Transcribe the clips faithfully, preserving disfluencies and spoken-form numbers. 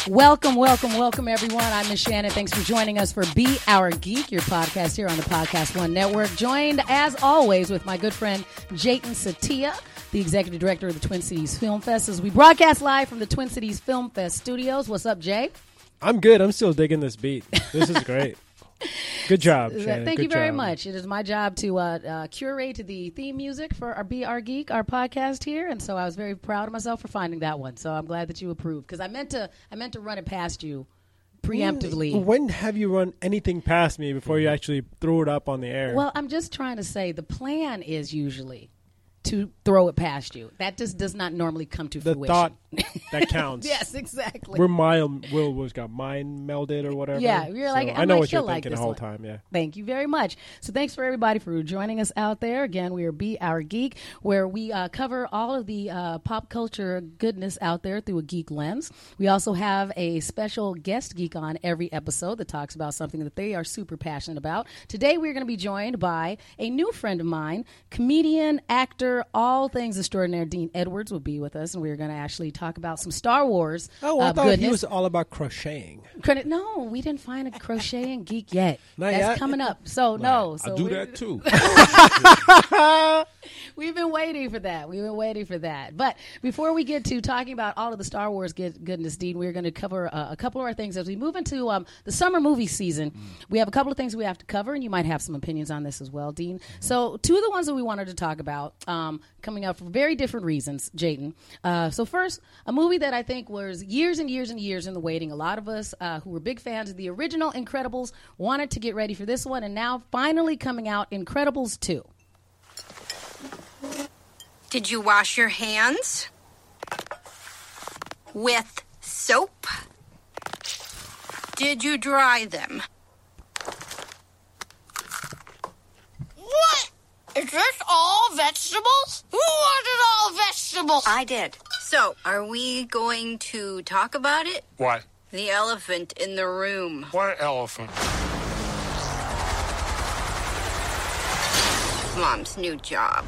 Welcome, welcome, welcome, everyone. I'm Miss Shannon. Thanks for joining us for Be Our Geek, your podcast here on the Podcast One Network. Joined, as always, with my good friend Jayton Satia, the executive director of the Twin Cities Film Fest, as we broadcast live from the Twin Cities Film Fest studios. What's up, Jay? I'm good. I'm still digging this beat. This is great. Good job, Shannon. Thank Good you very job. much. It is my job to uh, uh, curate the theme music for our Be Our Geek, our podcast here, and so I was very proud of myself for finding that one. So I'm glad that you approved, because I meant to I meant to run it past you preemptively. When have you run anything past me before you actually threw it up on the air? Well, I'm just trying to say the plan is usually to throw it past you. That just does not normally come to the fruition. thought that counts. Yes, exactly. We're mind, Will was got mind melded or whatever. Yeah, you're so like, I I know might what you're feel like thinking this the whole one. time. Yeah. Thank you very much. So thanks for everybody for joining us out there. Again, we are Be Our Geek, where we uh, cover all of the uh, pop culture goodness out there through a geek lens. We also have a special guest geek on every episode that talks about something that they are super passionate about. Today we're going to be joined by a new friend of mine, comedian, actor, all things extraordinary. Dean Edwards will be with us, and we're going to actually talk about some Star Wars. Oh, I uh, thought goodness. he was all about crocheting. Credit, no, we didn't find a crocheting geek yet. Not That's yet? coming up. So no, so I do we're- that too. We've been waiting for that. We've been waiting for that. But before we get to talking about all of the Star Wars good, goodness, Dean, we're going to cover uh, a couple of our things as we move into um, the summer movie season. Mm. We have a couple of things we have to cover, and you might have some opinions on this as well, Dean. Mm-hmm. So two of the ones that we wanted to talk about um, coming up for very different reasons, Jayton. Uh, so first, a movie that I think was years and years and years in the waiting. A lot of us uh, who were big fans of the original Incredibles wanted to get ready for this one, and now finally coming out, Incredibles two. Did you wash your hands? With soap? Did you dry them? What? Is this all vegetables? Who wanted all vegetables? I did. So, are we going to talk about it? What? The elephant in the room. What elephant? Mom's new job.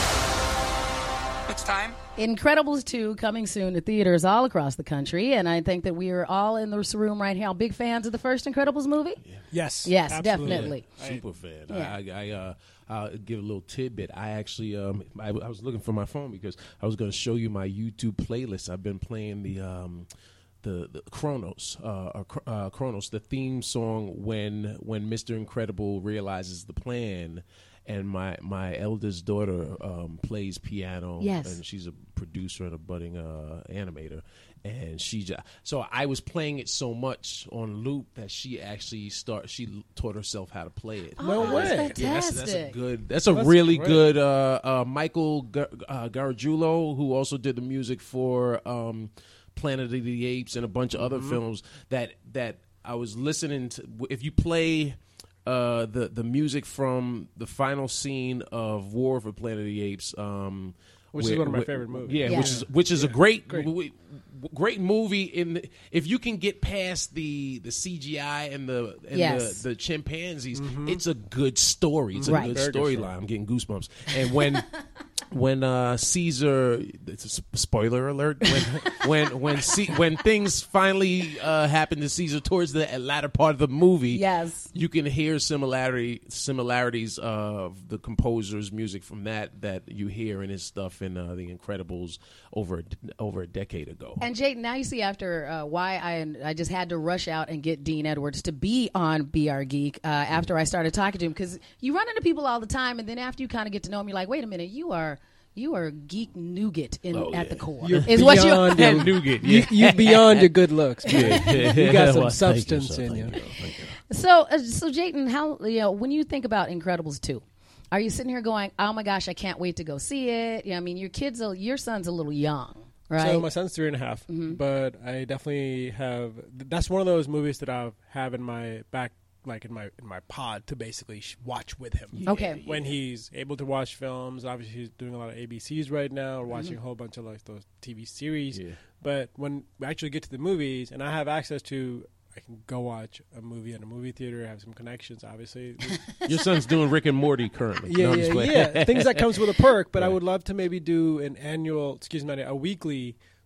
It's time. Incredibles two coming soon to theaters all across the country, and I think that we are all in this room right now big fans of the first Incredibles movie. Yes. Yes, absolutely. definitely. Super fan. Yeah. I, I, uh, I'll give a little tidbit. I actually, um, I, I was looking for my phone because I was going to show you my YouTube playlist. I've been playing the, um, the, the Kronos, uh, uh, Kronos, the theme song when when Mister Incredible realizes the plan. And my, my eldest daughter um, plays piano, Yes. and she's a producer and a budding uh, animator. And she just, so I was playing it so much on loop that she actually start she taught herself how to play it. Oh, No way. that's Yeah, that's, fantastic. that's a good. That's a That's really great. good. Uh, uh, Michael Gar- uh, Gargiulo, who also did the music for um, Planet of the Apes and a bunch of other Mm-hmm. films. That that I was listening to. If you play. Uh, the the music from the final scene of War for Planet of the Apes, um, Which is where- one of my where- favorite movies. Yeah, Yeah. which is which is a great Great. great, great movie. In the, if you can get past the, the C G I and the and Yes. the, the chimpanzees, Mm-hmm. it's a good story. It's a Right. good Very good storyline. story. I'm getting goosebumps. And when when uh, Caesar, it's a sp- spoiler alert. When when when C- when things finally uh, happen to Caesar towards the latter part of the movie, Yes. you can hear similarity similarities of the composer's music from that that you hear in his stuff in uh, The Incredibles over a, over a decade ago. And Jayden, now you see after uh, why I I just had to rush out and get Dean Edwards to be on Be Our Geek uh, after I started talking to him, because you run into people all the time, and then after you kind of get to know him, you're like, wait a minute, you are you are geek nougat in, Oh, at yeah. the core. You're is what you beyond And your- nougat, You, yeah. you beyond your good looks. Man. You got some Well, thank you, substance sir. in Thank you. Thank you. So, uh, so Jayden, how you know when you think about Incredibles two, are you sitting here going, "Oh my gosh, I can't wait to go see it"? Yeah, I mean, your kids, are, your son's a little young, right? So my son's three and a half, but I definitely have. That's one of those movies that I have in my back, like in my in my pod to basically sh- watch with him. Okay. When he's able to watch films, obviously he's doing a lot of A B Cs right now, or watching a whole bunch of like those T V series. Yeah. But when we actually get to the movies, and I have access to, I can go watch a movie in a movie theater. Have some connections, obviously. Your son's doing Rick and Morty currently. Yeah, No, I'm just yeah, playing. yeah. Things that comes with a perk, but I Right. would love to maybe do an annual, excuse me, a weekly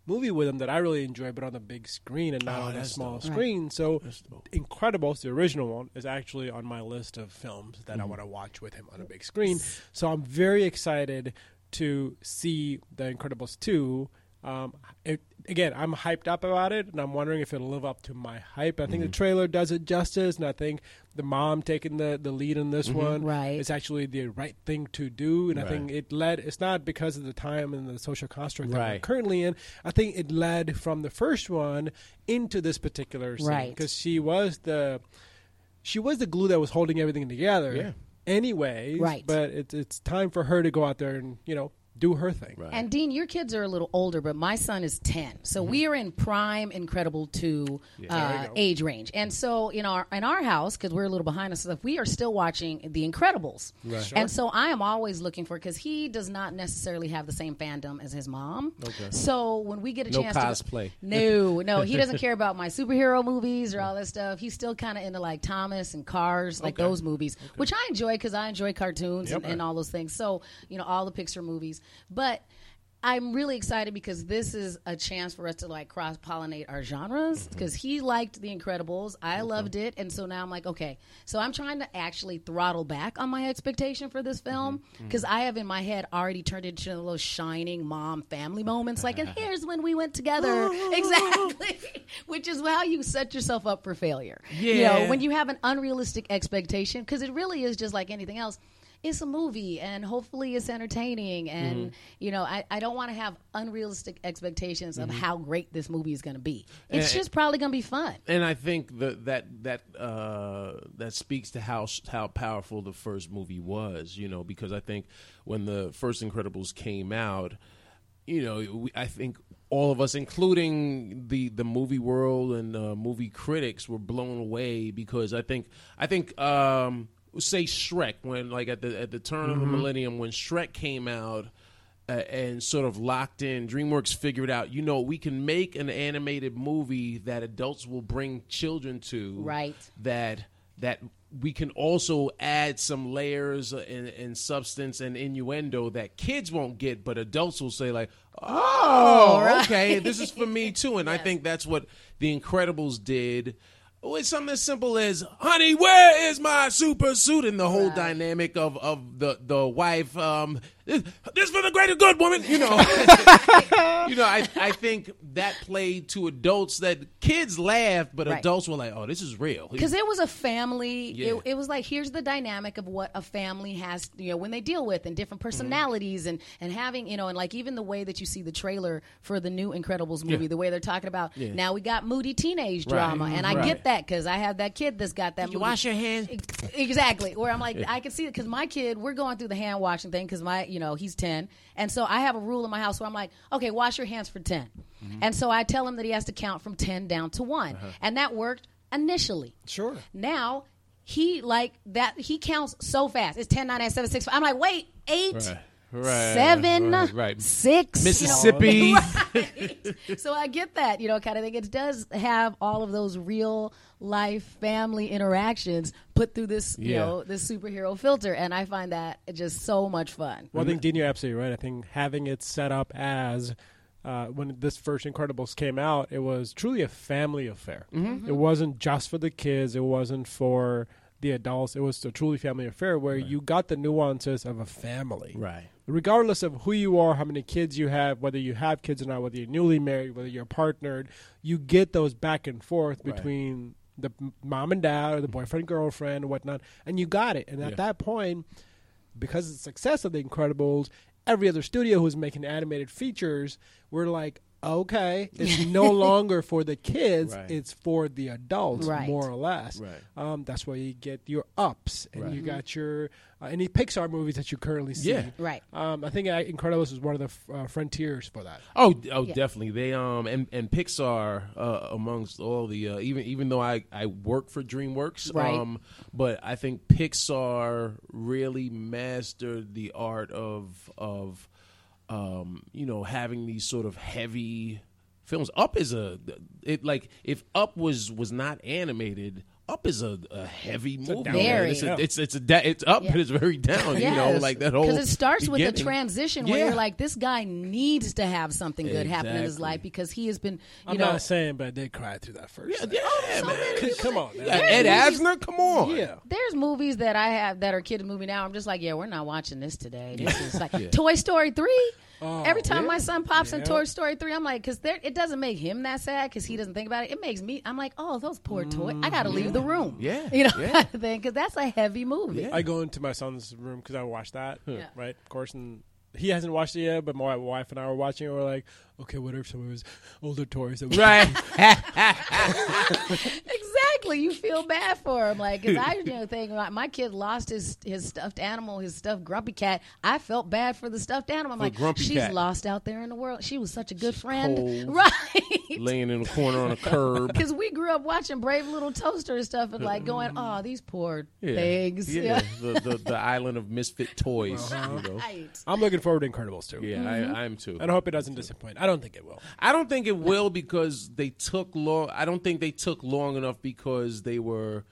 movie with him that I really enjoy, but on the big screen and not Oh, on a that's small dope. screen. So, That's dope. Incredibles, the original one, is actually on my list of films that Mm-hmm. I want to watch with him on a big screen. So I'm very excited to see The Incredibles two. Um, it, again, I'm hyped up about it, and I'm wondering if it'll live up to my hype. I think the trailer does it justice, and I think the mom taking the, the lead in this one Right. is actually the right thing to do. And I Right. think it led, it's not because of the time and the social construct that we're Right. currently in. I think it led from the first one into this particular scene. Right. Because she was the, she was the glue that was holding everything together. Yeah. Anyways, Right. but it's it's time for her to go out there and, you know, do her thing. Right. And Dean, your kids are a little older, but my son is ten, so we are in prime Incredible two uh, age range. And so in our in our house, because we're a little behind us, stuff, we are still watching The Incredibles. Right. And so I am always looking for, because he does not necessarily have the same fandom as his mom. Okay. So when we get a No chance cosplay. to no, no, he doesn't care about my superhero movies or all that stuff. He's still kind of into like Thomas and Cars, like Okay. those movies, which I enjoy because I enjoy cartoons Yep. and, and all those things. So you know, all the Pixar movies, but I'm really excited because this is a chance for us to like cross pollinate our genres, because he liked The Incredibles, I loved it, and so now I'm like, okay, so I'm trying to actually throttle back on my expectation for this film, because I have in my head already turned it into those shining mom family moments, like, and here's when we went together, exactly, which is how you set yourself up for failure. You know, Yeah. when you have an unrealistic expectation, because it really is just like anything else. It's a movie, and hopefully it's entertaining. And, Mm-hmm. you know, I, I don't want to have unrealistic expectations of how great this movie is going to be. It's And- just probably going to be fun. And I think that that that uh, that speaks to how how powerful the first movie was, you know, because I think when the first Incredibles came out, you know, we, I think all of us, including the, the movie world and uh, movie critics, were blown away, because I think I think um, say Shrek, when like at the at the turn of the millennium, when Shrek came out. Uh, and sort of locked in, DreamWorks figured out, you know, we can make an animated movie that adults will bring children to. Right. That that we can also add some layers and, and substance and innuendo that kids won't get, but adults will say like, oh, okay, this is for me too. And I think that's what The Incredibles did. With something as simple as, honey, where is my super suit? And the whole Right. dynamic of, of the, the wife, um, this, this for the greater good, woman, you know. you know, I, I think that played to adults that kids laughed, but Right. adults were like, oh, this is real. Because it was a family. Yeah. It, it was like, here's the dynamic of what a family has, you know, when they deal with, and different personalities, and, and having, you know, and like even the way that you see the trailer for the new Incredibles movie, Yeah. the way they're talking about, Yeah. now we got moody teenage Right. drama. And I Right. get that, because I have that kid that's got that you movie. wash your hands? Exactly. Where I'm like, I can see it, because my kid, we're going through the hand washing thing, because my, you know, he's ten. And so I have a rule in my house where I'm like, okay, wash your hands for ten. Mm-hmm. And so I tell him that he has to count from ten down to one. Uh-huh. And that worked initially. Sure. Now, he like that, he counts so fast. It's ten, nine, eight, seven, six, five. I'm like, wait, eight, Right. Right. seven, Right. Right. six. Mississippi. You know? Right. So I get that, you know, kind of thing. It does have all of those real life family interactions put through this, you Yeah. know, this superhero filter. And I find that just so much fun. Well, I think, Dean, you're absolutely right. I think having it set up as uh, when this first Incredibles came out, it was truly a family affair. Mm-hmm. It wasn't just for the kids. It wasn't for the adults. It was a truly family affair where you got the nuances of a family. Right. Regardless of who you are, how many kids you have, whether you have kids or not, whether you're newly married, whether you're partnered, you get those back and forth Right. between the m- mom and dad or the boyfriend, girlfriend, or whatnot, and you got it. And at Yeah. that point, because of the success of The Incredibles, every other studio who's making animated features, we're like, okay, it's no longer for the kids, Right. it's for the adults, Right. more or less. Right. Um, that's why you get your ups, and Right. you got your uh, any Pixar movies that you currently see. Yeah. Right. Um, I think uh, Incredibles is one of the f- uh, frontiers for that. Oh, oh, Yeah. definitely. They um and and Pixar uh, amongst all the uh, even even though I I work for DreamWorks, Right. um, but I think Pixar really mastered the art of of um you know having these sort of heavy films. Up is a it like if Up was was not animated, Up is a, a heavy movie. down Very. man. It's a, Yeah. it's it's a da- it's up, Yeah. but it's very down. You know, like that whole because it starts with the beginning. transition where Yeah. you're like, this guy needs to have something good happen in his Exactly. life because he has been, you I'm know, not saying, but I did cry through that first. Yeah, thing. yeah, man. Come on, man. Yeah, Ed Asner, come on. Yeah. there's movies that I have that are kids' movie now. I'm just like, yeah, we're not watching this today. This is like Toy Story three. Oh, Every time yeah. my son pops in Yeah. Toy Story three, I'm like, because it doesn't make him that sad because he doesn't think about it. It makes me, I'm like, oh, those poor toys. I got to leave the room. Yeah. You know, Yeah. kind of thing, because that's a heavy movie. Yeah. I go into my son's room because I watched that, Yeah. right? Of course, and he hasn't watched it yet. But my wife and I were watching it. We're like, okay, what are some of his older toys that we Right. Exactly. You feel bad for him. Like, because I, you know, think my, my kid lost his his stuffed animal, his stuffed Grumpy Cat. I felt bad for the stuffed animal. I'm For like, Grumpy she's Cat. lost out there in the world. She was such a good friend. cold. Right. Laying in the corner on a curb. Because we grew up watching Brave Little Toaster and stuff and like going, oh, these poor Yeah. things. Yeah, the, the the island of misfit toys. You know? Right. I'm looking forward to Incredibles too. Yeah, Mm-hmm. I, I am too. And I hope it doesn't disappoint. I don't think it will. I don't think it will because they took long. I don't think they took long enough because they were,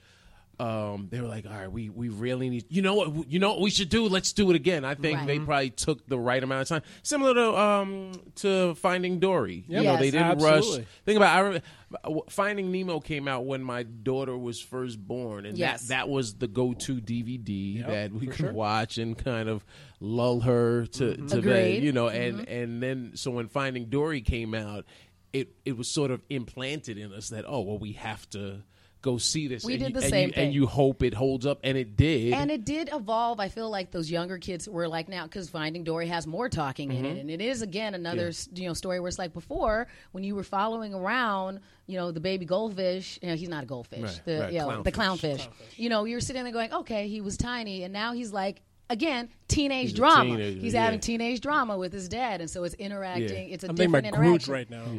um, they were like, all right, we, we really need. You know what? You know what we should do? Let's do it again. I think Right. they probably took the right amount of time, similar to um to Finding Dory. You know, Yes. they didn't Absolutely. rush. Think about. I remember, Finding Nemo came out when my daughter was first born, and Yes. that that was the go to D V D Yep, that we for could sure. watch and kind of lull her to to Agreed. bed. You know, and and then so when Finding Dory came out, it it was sort of implanted in us that oh well we have to go see this. We and did you, the and same you, thing. and you hope it holds up, and it did. And it did evolve. I feel like those younger kids were like now because Finding Dory has more talking in it, and it is again another s you know story where it's like before when you were following around you know the baby goldfish. You know, he's not a goldfish. Right, the right, you know, the clownfish. clownfish. You know, you're sitting there going, okay, he was tiny, and now he's like. Again, teenage He's a drama. teenager, He's yeah. having teenage drama with his dad, and so it's interacting. Yeah. It's a I'm thinking different about Groot interaction. right now.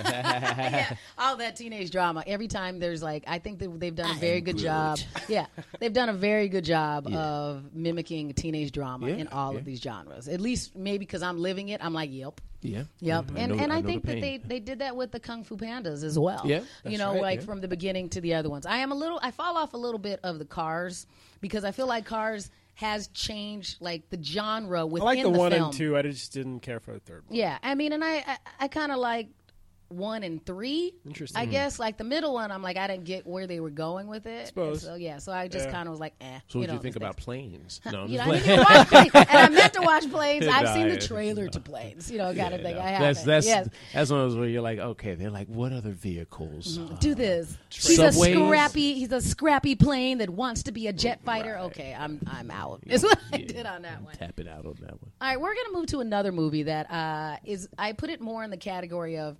Yeah, all that teenage drama. Every time there's like, I think that they've done a very good job. Yeah, they've done a very good job of mimicking teenage drama Yeah, in all yeah. of these genres. At least maybe because I'm living it, I'm like, yep. yeah, Yep, I and know- and I, know think the that they, pain. they did that with the Kung Fu Pandas as well. Yeah, you that's know, right, like yeah. from the beginning to the other ones. I am a little, I fall off a little bit of the Cars because I feel like Cars has changed like the genre I within like the, the one film. and two. I just didn't care for the third one. Yeah, I mean, and I I, I kind of like one and three. Interesting. I guess like the middle one, I'm like I didn't get where they were going with it. Suppose. So yeah, so I just Yeah. kind of was like, eh. So what do know, you think these about things. planes? No, I'm You know, just I playing. didn't even watch Planes, and I meant to watch Planes. I've No, seen the I- trailer to Planes. You know, kind of Yeah, thing. no. I haven't. That's that's yes. that's one of those where you're like, okay, they're like, what other vehicles? Uh, Do this. She's a Subways? scrappy. He's a scrappy plane that wants to be a jet fighter. Okay, I'm I'm out. Is what I did on that one. Tap it out on that one. All right, we're gonna move to another movie that uh, is. I put it more in the category of.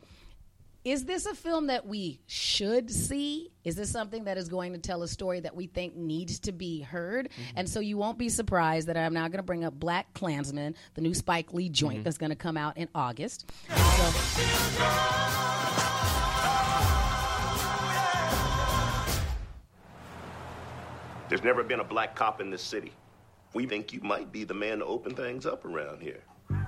Is this a film that we should see? Is this something that is going to tell a story that we think needs to be heard? Mm-hmm. And so you won't be surprised that I'm now going to bring up Black Klansman, the new Spike Lee joint Mm-hmm. that's going to come out in August. So, There's never been a black cop in this city. We think you might be the man to open things up around here.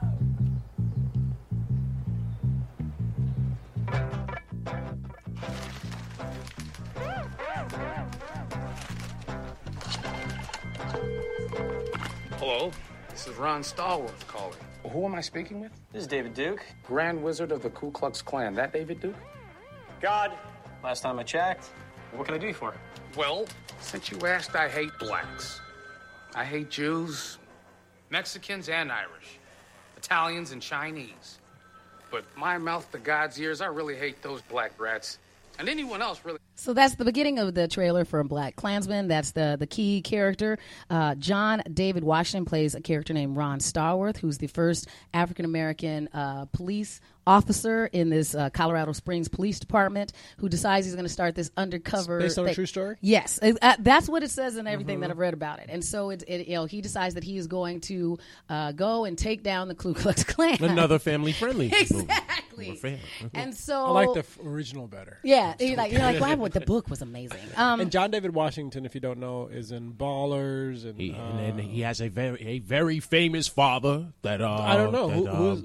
Hello, this is Ron Stallworth calling. Who am I speaking with? This is David Duke. Grand Wizard of the Ku Klux Klan. That David Duke? God. Last time I checked. What can I do you for? Well, since you asked, I hate blacks. I hate Jews, Mexicans, and Irish, Italians, and Chinese. But my mouth to God's ears, I really hate those black rats. And anyone else really. so that's the beginning of the trailer for Black Klansman. That's the the key character. Uh, John David Washington plays a character named Ron Stallworth, who's the first African American uh, police officer in this uh, Colorado Springs Police Department, who decides he's going to start this undercover. Based on a thing. true story? Yes, uh, uh, that's what it says in everything that I've read about it. And so it, it, you know, he decides that he is going to uh, go and take down the Ku Klux Klan. Another family friendly. Exactly. Fan. And so I like the f- original better. yeah, you're like you're like, wow, what the book was amazing. Um, And John David Washington, if you don't know, is in Ballers and, He, uh, and then he has a very a very famous father that uh, I don't know. that, Who- um, who's- who-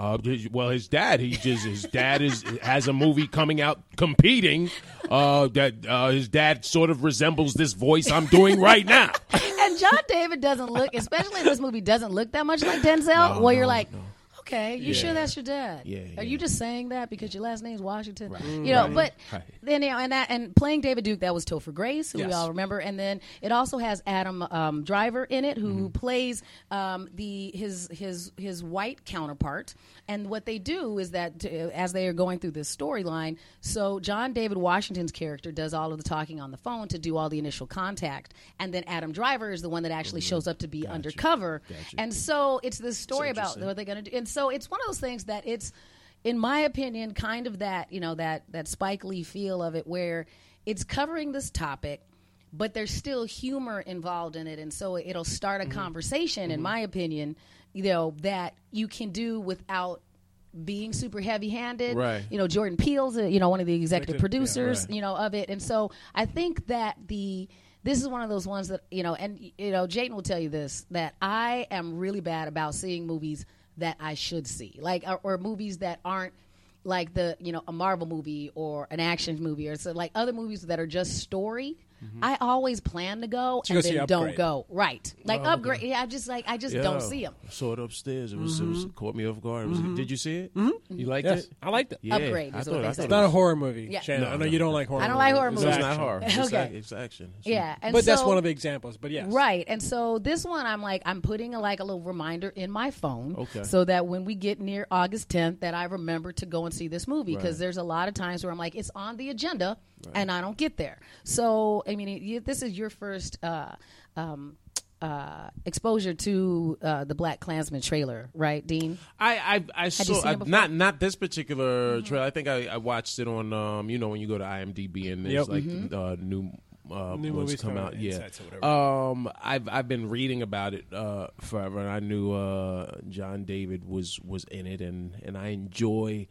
Uh, well, his dad, he just his dad is has a movie coming out competing. Uh, that uh, his dad sort of resembles this voice I'm doing right now. And John David doesn't look, especially in this movie, doesn't look that much like Denzel. No, well, you're no, like. no. Okay, you Yeah. sure that's your dad? Yeah, Are yeah. you just saying that because your last name's Washington? Right. You know, Right. but Right. then you know, and that and playing David Duke, that was Topher Grace, who we Yes. all remember, and then it also has Adam um, Driver in it, who Mm-hmm. plays um, the his his his white counterpart. And what they do is that uh, as they are going through this storyline, so John David Washington's character does all of the talking on the phone to do all the initial contact, and then Adam Driver is the one that actually shows up to be undercover. Gotcha. And so it's this story about interesting. what they're going to do. And so it's one of those things that it's, in my opinion, kind of that, you know, that, that Spike Lee feel of it where it's covering this topic, but there's still humor involved in it. And so it'll start a Mm-hmm. conversation, in my opinion, you know, that you can do without being super heavy-handed. Right. You know, Jordan Peele's, uh, you know, one of the executive Executive, yeah, producers, right. you know, of it. And so I think that the this is one of those ones that, you know, and, you know, Jayden will tell you this, that I am really bad about seeing movies that I should see, like, or, or movies that aren't like the, you know, a Marvel movie or an action movie or so, like other movies that are just story. I always plan to go So you and go see then don't Upgrade. go. Right. Like Oh, okay. upgrade. Yeah, I just like, I just don't see them. I saw it upstairs. It was, it was it caught me off guard. It was, Did you see it? Mm-hmm. You liked Yes, it? I liked it. Yeah, Upgrade I is thought, what they I say. thought It's it not a was- horror movie, Yeah. Shannon. No, I know no, you don't like horror I don't movies. like horror It's So it's movies. not action. horror. It's, Okay. ac- it's action. It's- Yeah. And But that's so- one of the examples. But yes. Right. And so this one, I'm like, I'm putting a, like a little reminder in my phone Okay. so that when we get near August tenth, that I remember to go and see this movie because Right. there's a lot of times where I'm like, it's on the agenda and I don't get there. So, I mean, it, you, this is your first uh, um, uh, exposure to uh, the Black Klansman trailer, right, Dean? I I, I you saw seen it I, before? not not this particular trailer. I think I, I watched it on um you know when you go to IMDb and there's Yep. like Mm-hmm. uh, new uh, New ones movies come come out. out, Yeah. Insights or whatever. Um, I've I've been reading about it uh forever, and I knew uh John David was was in it, and and I enjoy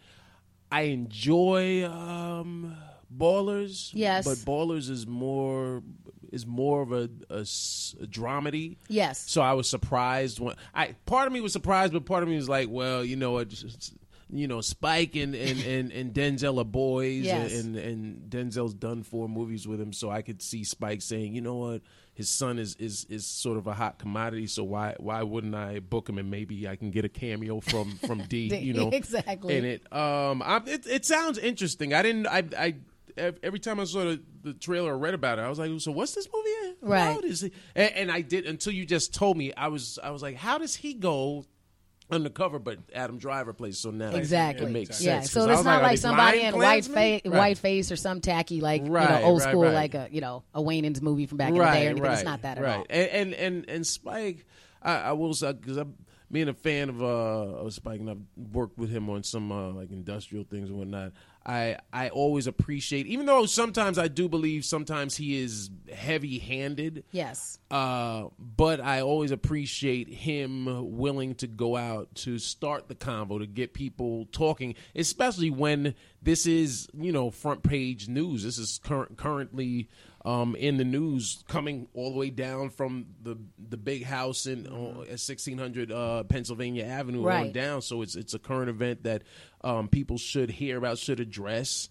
I enjoy um Ballers. Yes. but Ballers is more is more of a, a, s- a dramedy. Yes. So I was surprised when I part of me was surprised, but part of me was like, well, you know, it's, it's, you know, Spike and, and, and, and Denzel are boys, Yes. and, and Denzel's done four movies with him, so I could see Spike saying, you know what, his son is, is, is sort of a hot commodity, so why why wouldn't I book him and maybe I can get a cameo from from D, you know, Exactly. in it. Um, I, it it sounds interesting. I didn't. I I. Every time I saw the, the trailer or read about it, I was like, "So what's this movie Right. about?" Is it? And, and I did until you just told me. I was I was like, "How does he go undercover?" But Adam Driver plays, so now Exactly. it makes Yeah. sense. So 'Cause I it's was not are like they somebody blind in white Klansmen? face, Right. white face, or some tacky like you Right, know old right, school right. like a you know a Wayne's movie from back in right, the day or anything. right, It's not that at right. all. And and and, and Spike, I, I will say because I'm being a fan of uh of Spike, and I've worked with him on some uh, like industrial things and whatnot. I I always appreciate, even though sometimes I do believe sometimes he is heavy handed. Yes. Uh, but I always appreciate him willing to go out to start the convo, to get people talking, especially when this is, you know, front page news. This is cur- currently um, in the news, coming all the way down from the the big house in uh, sixteen hundred uh, Pennsylvania Avenue Right. on down. So it's it's a current event that um, people should hear about, should address.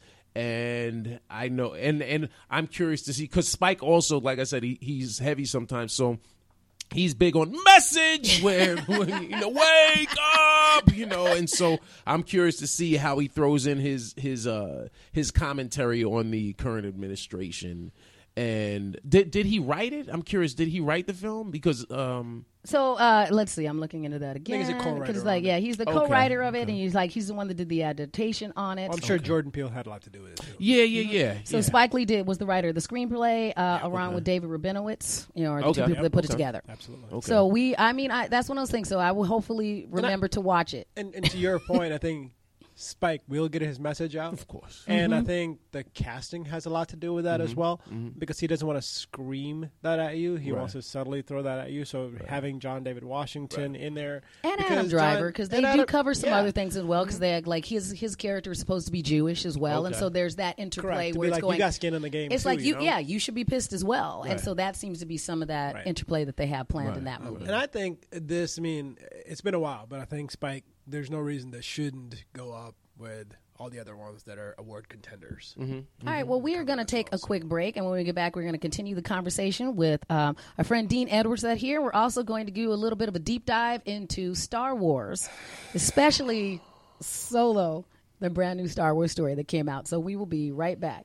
And I know, and and I'm curious to see, because Spike also, like I said, he, he's heavy sometimes, so he's big on message, where, when, you know, wake up, you know, and so I'm curious to see how he throws in his his uh his commentary on the current administration. And did did he write it? I'm curious. Did he write the film? Because um, So uh, let's see. I'm looking into that again. he's a co-writer Because it's on like, it. yeah, he's the Okay, co-writer of it, okay. and he's like, he's the one that did the adaptation on it. Well, I'm sure Jordan Peele had a lot to do with it too. yeah, yeah, yeah. So yeah. Spike Lee did was the writer of the screenplay, uh, along okay. with David Rabinowitz. You know, are the Okay. two people that put it Okay. together. Absolutely. Okay. So we, I mean, I, that's one of those things. So I will hopefully remember to watch it. And, and to your point, I think Spike will get his message out. Of course. And Mm-hmm. I think the casting has a lot to do with that as well, because he doesn't want to scream that at you. He Right. wants to subtly throw that at you. So having John David Washington in there. And because Adam Driver, John- because they and do Adam- cover some yeah. other things as well, because they act like his his character is supposed to be Jewish as well, and Okay. so there's that interplay Correct. To where be it's like, going. you got skin in the game It's too, like you you, know? yeah, you should be pissed as well, and Right. so that seems to be some of that Right. interplay that they have planned in Right. that movie. And I think this, I mean, it's been a while, but I think Spike there's no reason that shouldn't go up with all the other ones that are award contenders. Mm-hmm. Mm-hmm. All right, well, we are going to take a quick break, and when we get back, we're going to continue the conversation with um, our friend Dean Edwards that here. We're also going to do a little bit of a deep dive into Star Wars, especially Solo, the brand new Star Wars story that came out. So we will be right back.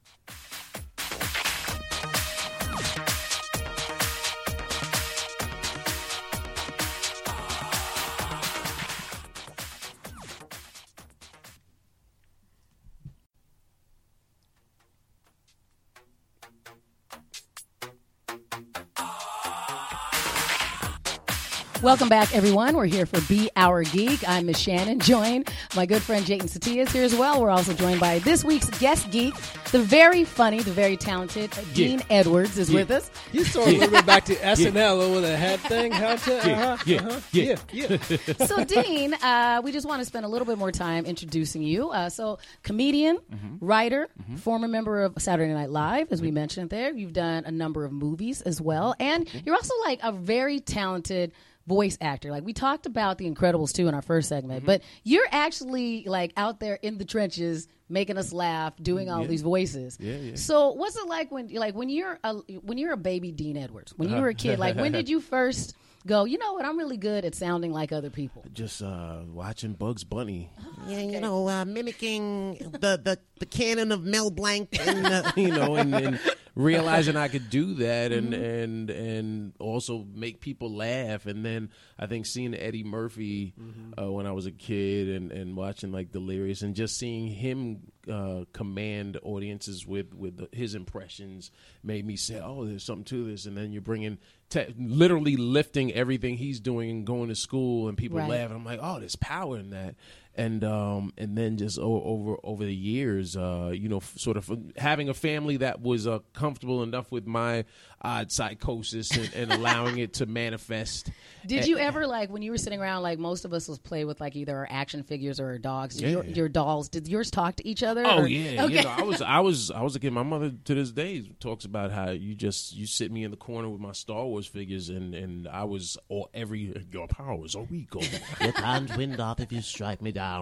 Welcome back, everyone. We're here for Be Our Geek. I'm Miss Shannon, joined my good friend Jayden Satia is here as well. We're also joined by this week's guest geek, the very funny, the very talented Dean yeah. Edwards is yeah. with us. You saw a little bit back to S N L over the head thing. How to, Yeah, uh-huh, yeah, uh-huh, yeah. yeah, yeah. So, Dean, uh, we just want to spend a little bit more time introducing you. Uh, so, comedian, Mm-hmm. writer, former member of Saturday Night Live, as we mentioned there. You've done a number of movies as well. And Mm-hmm. you're also like a very talented voice actor. Like we talked about The Incredibles too in our first segment, Mm-hmm. but you're actually like out there in the trenches making us laugh, doing all Yeah. these voices. Yeah, yeah. So what's it like when like when you're a, when you're a baby Dean Edwards, when you were a kid, like when did you first go, you know what, I'm really good at sounding like other people? Just uh, watching Bugs Bunny. Yeah, you know, uh, mimicking the, the, the canon of Mel Blanc. And, uh, you know, and, and realizing I could do that and, and and also make people laugh. And then I think seeing Eddie Murphy uh, when I was a kid and, and watching like Delirious and just seeing him uh, command audiences with, with the, his impressions made me say, oh, there's something to this. And then you're bringing, te- literally lifting everything he's doing and going to school and people Right. laugh. I'm like, oh, there's power in that. And um, and then just o- over over the years, uh, you know, f- sort of having a family that was uh, comfortable enough with my odd psychosis and, and allowing it to manifest. Did And- you ever like when you were sitting around, like most of us was play with like either our action figures or our dogs, did Yeah. your, your dolls, did yours talk to each other? Oh or- yeah, Okay. you know, I was, I was, I was a kid. My mother to this day talks about how you just you sit me in the corner with my Star Wars figures, and, and I was all every your powers are weak. Or, Your time's wind off if you strike me down.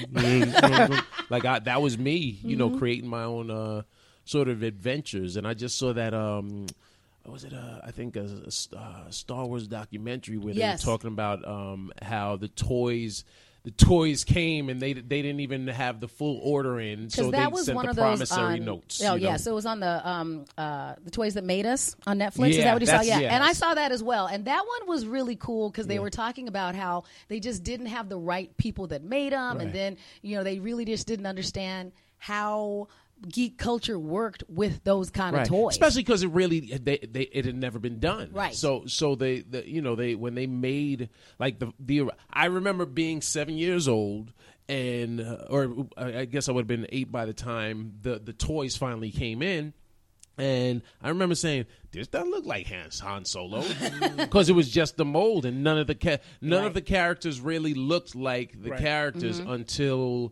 like I, that was me, you know, creating my own uh, sort of adventures, and I just saw that. Um, what was it? Uh, I think a, a, a Star Wars documentary where Yes. they were talking about um, how the toys. The toys came and they they didn't even have the full order in, so Because they that was sent one the of those promissory on, notes. Oh you yeah, know? so it was on the um uh the Toys That Made Us on Netflix. Is Yeah, that what you saw? that's- Yeah, yeah. and I saw that as well. And that one was really cool because they Yeah. were talking about how they just didn't have the right people that made them, and Right. then you know they really just didn't understand how geek culture worked with those kind right. of toys. Especially because it really they, they it had never been done. Right. So so they the, you know they when they made like the the I remember being seven years old and uh, or I guess I would have been eight by the time the the toys finally came in. And I remember saying, "This doesn't look like Han, Han Solo," because it was just the mold, and none of the ca- none Right. of the characters really looked like the Right. characters Mm-hmm. until,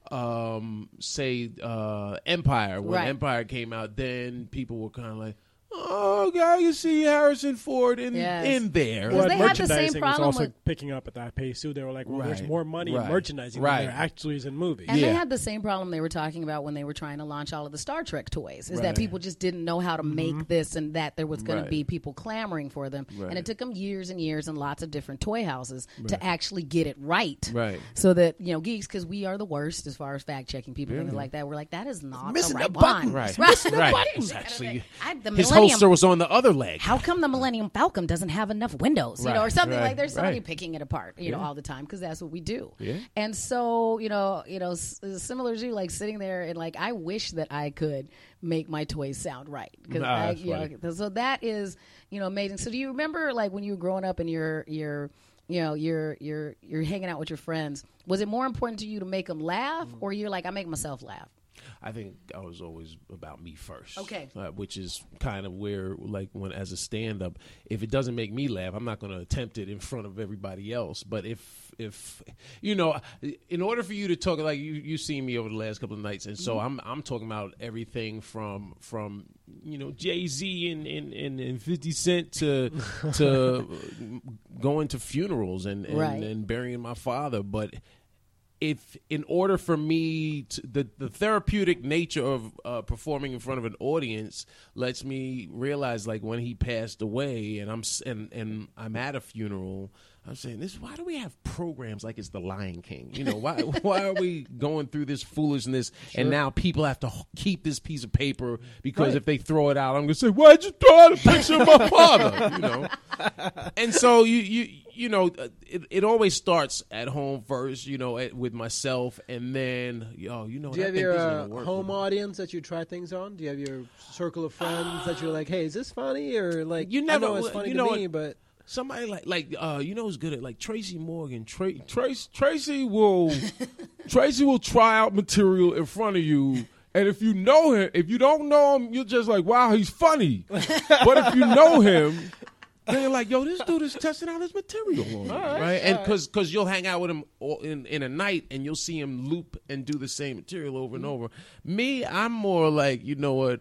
um, say, uh, Empire. When Right. Empire came out, then people were kind of like, "Oh, I can see Harrison Ford in Yes. in there." Because Well, they had the same merchandising was problem also with- picking up at that pace too. They were like, well, there's Right. more money in Right. merchandising Right. than there actually is in movies. And Yeah. they had the same problem they were talking about when they were trying to launch all of the Star Trek toys, is that Right. people just didn't know how to make this and that there was going Right. to be people clamoring for them. And Right. it took them years and years and lots of different toy houses to actually get it right. Right. So that, you know, geeks, because we are the worst as far as fact checking people, things like that. We're like, that is not Missing the right a button. one. Right. Right. Right. It was actually I, the his Millennium- holster was on the other leg. How come the Millennium Falcon doesn't have enough windows, you know, or Right, something right, like? There's somebody right. picking it apart, you know, all the time because that's what we do. Yeah. And so, you know, you know, s- similar to you, like sitting there and like, I wish that I could make my toys sound right because Ah, I, that's you know, funny. so that is, you know, amazing. So do you remember like when you were growing up and you're you're you know you're you're you're hanging out with your friends? Was it more important to you to make them laugh, or you're like, I make myself laugh? I think I was always about me first. Okay. Uh, which is kind of where, like, when as a stand-up, if it doesn't make me laugh, I'm not going to attempt it in front of everybody else. But if, if you know, in order for you to talk, like you, you seen me over the last couple of nights, and so I'm I'm talking about everything from from you know Jay-Z and and, and, and fifty Cent to to going to funerals and and, Right. and burying my father, but if in order for me to, the the therapeutic nature of uh, performing in front of an audience lets me realize, like, when he passed away and I'm s- and and I'm at a funeral, I'm saying, this, why do we have programs like it's the Lion King? You know, why why are we going through this foolishness? And now people have to h- keep this piece of paper because Right. if they throw it out, I'm going to say, why'd you throw out a picture of my father? You know, and so you you you know, uh, it it always starts at home first. You know, at, with myself, and then yo, you know, Do you I have think your this is uh, gonna work home with me. audience that you try things on? Do you have your circle of friends that you're like, hey, is this funny? Or like, You never- I know it's funny you to know me, what? but Somebody like like uh you know who's good at, like, Tracy Morgan. Tra- Trace Tracy will Tracy will try out material in front of you, and if you know him, if you don't know him, you're just like, wow, he's funny. But if you know him, then you're like, yo, this dude is testing out his material on me, right, right? And all because because you'll hang out with him all in in a night, and you'll see him loop and do the same material over and over. Me, I'm more like, you know what.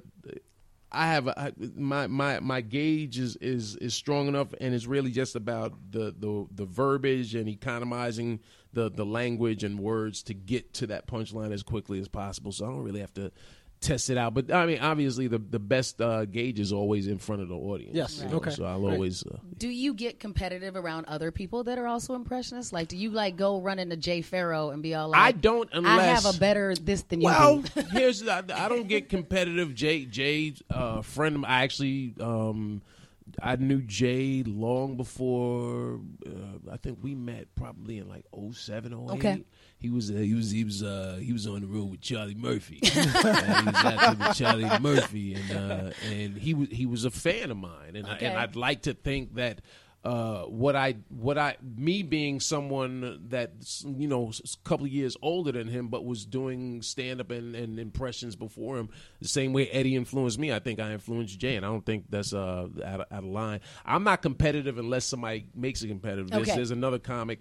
I have a, I, my my my gauge is, is is strong enough, and it's really just about the the, the verbiage and economizing the, the language and words to get to that punchline as quickly as possible. So I don't really have to test it out. But I mean, obviously, the the best uh, gauge is always in front of the audience. Yes. you know, Okay. So I'll Right. always. Uh, Do you get competitive around other people that are also impressionists? Like, do you like go run into Jay Farrow and be all like, I don't unless I have a better this than you Well, do? here's I, I don't get competitive. Jay Jay, uh, friend of mine, I actually um, I knew Jay long before. Uh, I think we met probably in like oh seven, oh eight. Okay. He was uh, he was he was uh, he was on the road with Charlie Murphy. uh, he was out there with Charlie Murphy, and uh, and he was he was a fan of mine, and Okay. I, and I'd like to think that. Uh, what I, what I, me being someone that's, you know, a couple of years older than him, but was doing stand up and, and impressions before him, the same way Eddie influenced me, I think I influenced Jay, and I don't think that's uh, out, of, out of line. I'm not competitive unless somebody makes it competitive. There's, Okay. there's another comic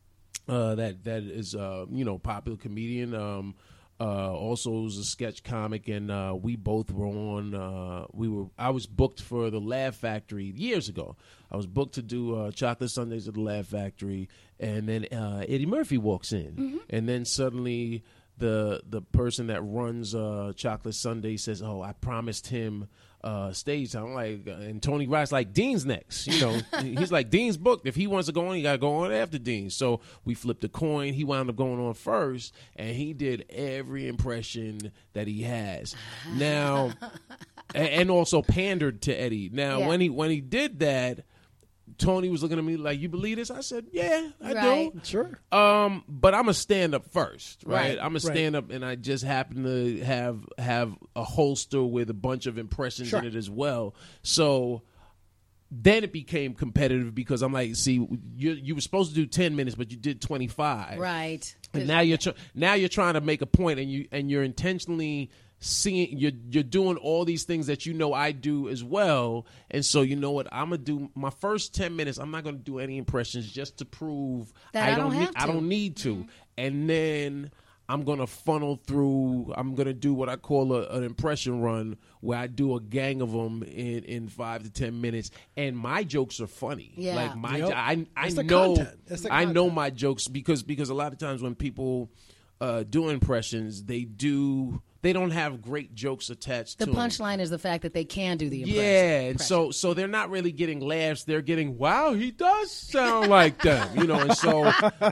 uh, that that is, uh, you know, popular comedian. Um, uh, also was a sketch comic, and uh, we both were on. Uh, we were. I was booked for the Laugh Factory years ago. I was booked to do uh, Chocolate Sundays at the Laugh Factory, and then uh, Eddie Murphy walks in, Mm-hmm. and then suddenly the the person that runs uh, Chocolate Sunday says, "Oh, I promised him." Uh, stage time, like, uh, and Tony Rice like, Dean's next. You know, he's like, Dean's booked. If he wants to go on, he got to go on after Dean. So we flipped a coin. He wound up going on first, and he did every impression that he has now, and, and also pandered to Eddie. Now, Yeah. when he when he did that, Tony was looking at me like, "You believe this?" I said, "Yeah, I Right. do." sure. Um, but I'm a stand up first, right? Right. I'm a Right. stand up, and I just happen to have have a holster with a bunch of impressions Sure. in it as well. So then it became competitive because I'm like, see, you you were supposed to do ten minutes, but you did twenty-five, Right. and now you're tr- now you're trying to make a point, and you and you're intentionally seeing you're you're doing all these things that you know I do as well, and so you know what, I'm gonna do my first ten minutes. I'm not gonna do any impressions just to prove That I don't need have I to. don't need to, and then I'm gonna funnel through. I'm gonna do what I call a, an impression run, where I do a gang of them in, in five to ten minutes, and my jokes are funny. Yeah. Like my, Yep. I I It's the know content. It's the I know content. my jokes because because a lot of times when people uh, do impressions, they do they don't have great jokes attached The to 'em. punchline is the fact that they can do the impression. Yeah, and impression. so so they're not really getting laughs. They're getting, wow, he does sound like them, you know. And so,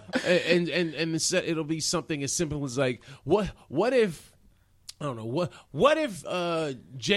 and and and it's- it'll be something as simple as like, what what if I don't know what what if uh,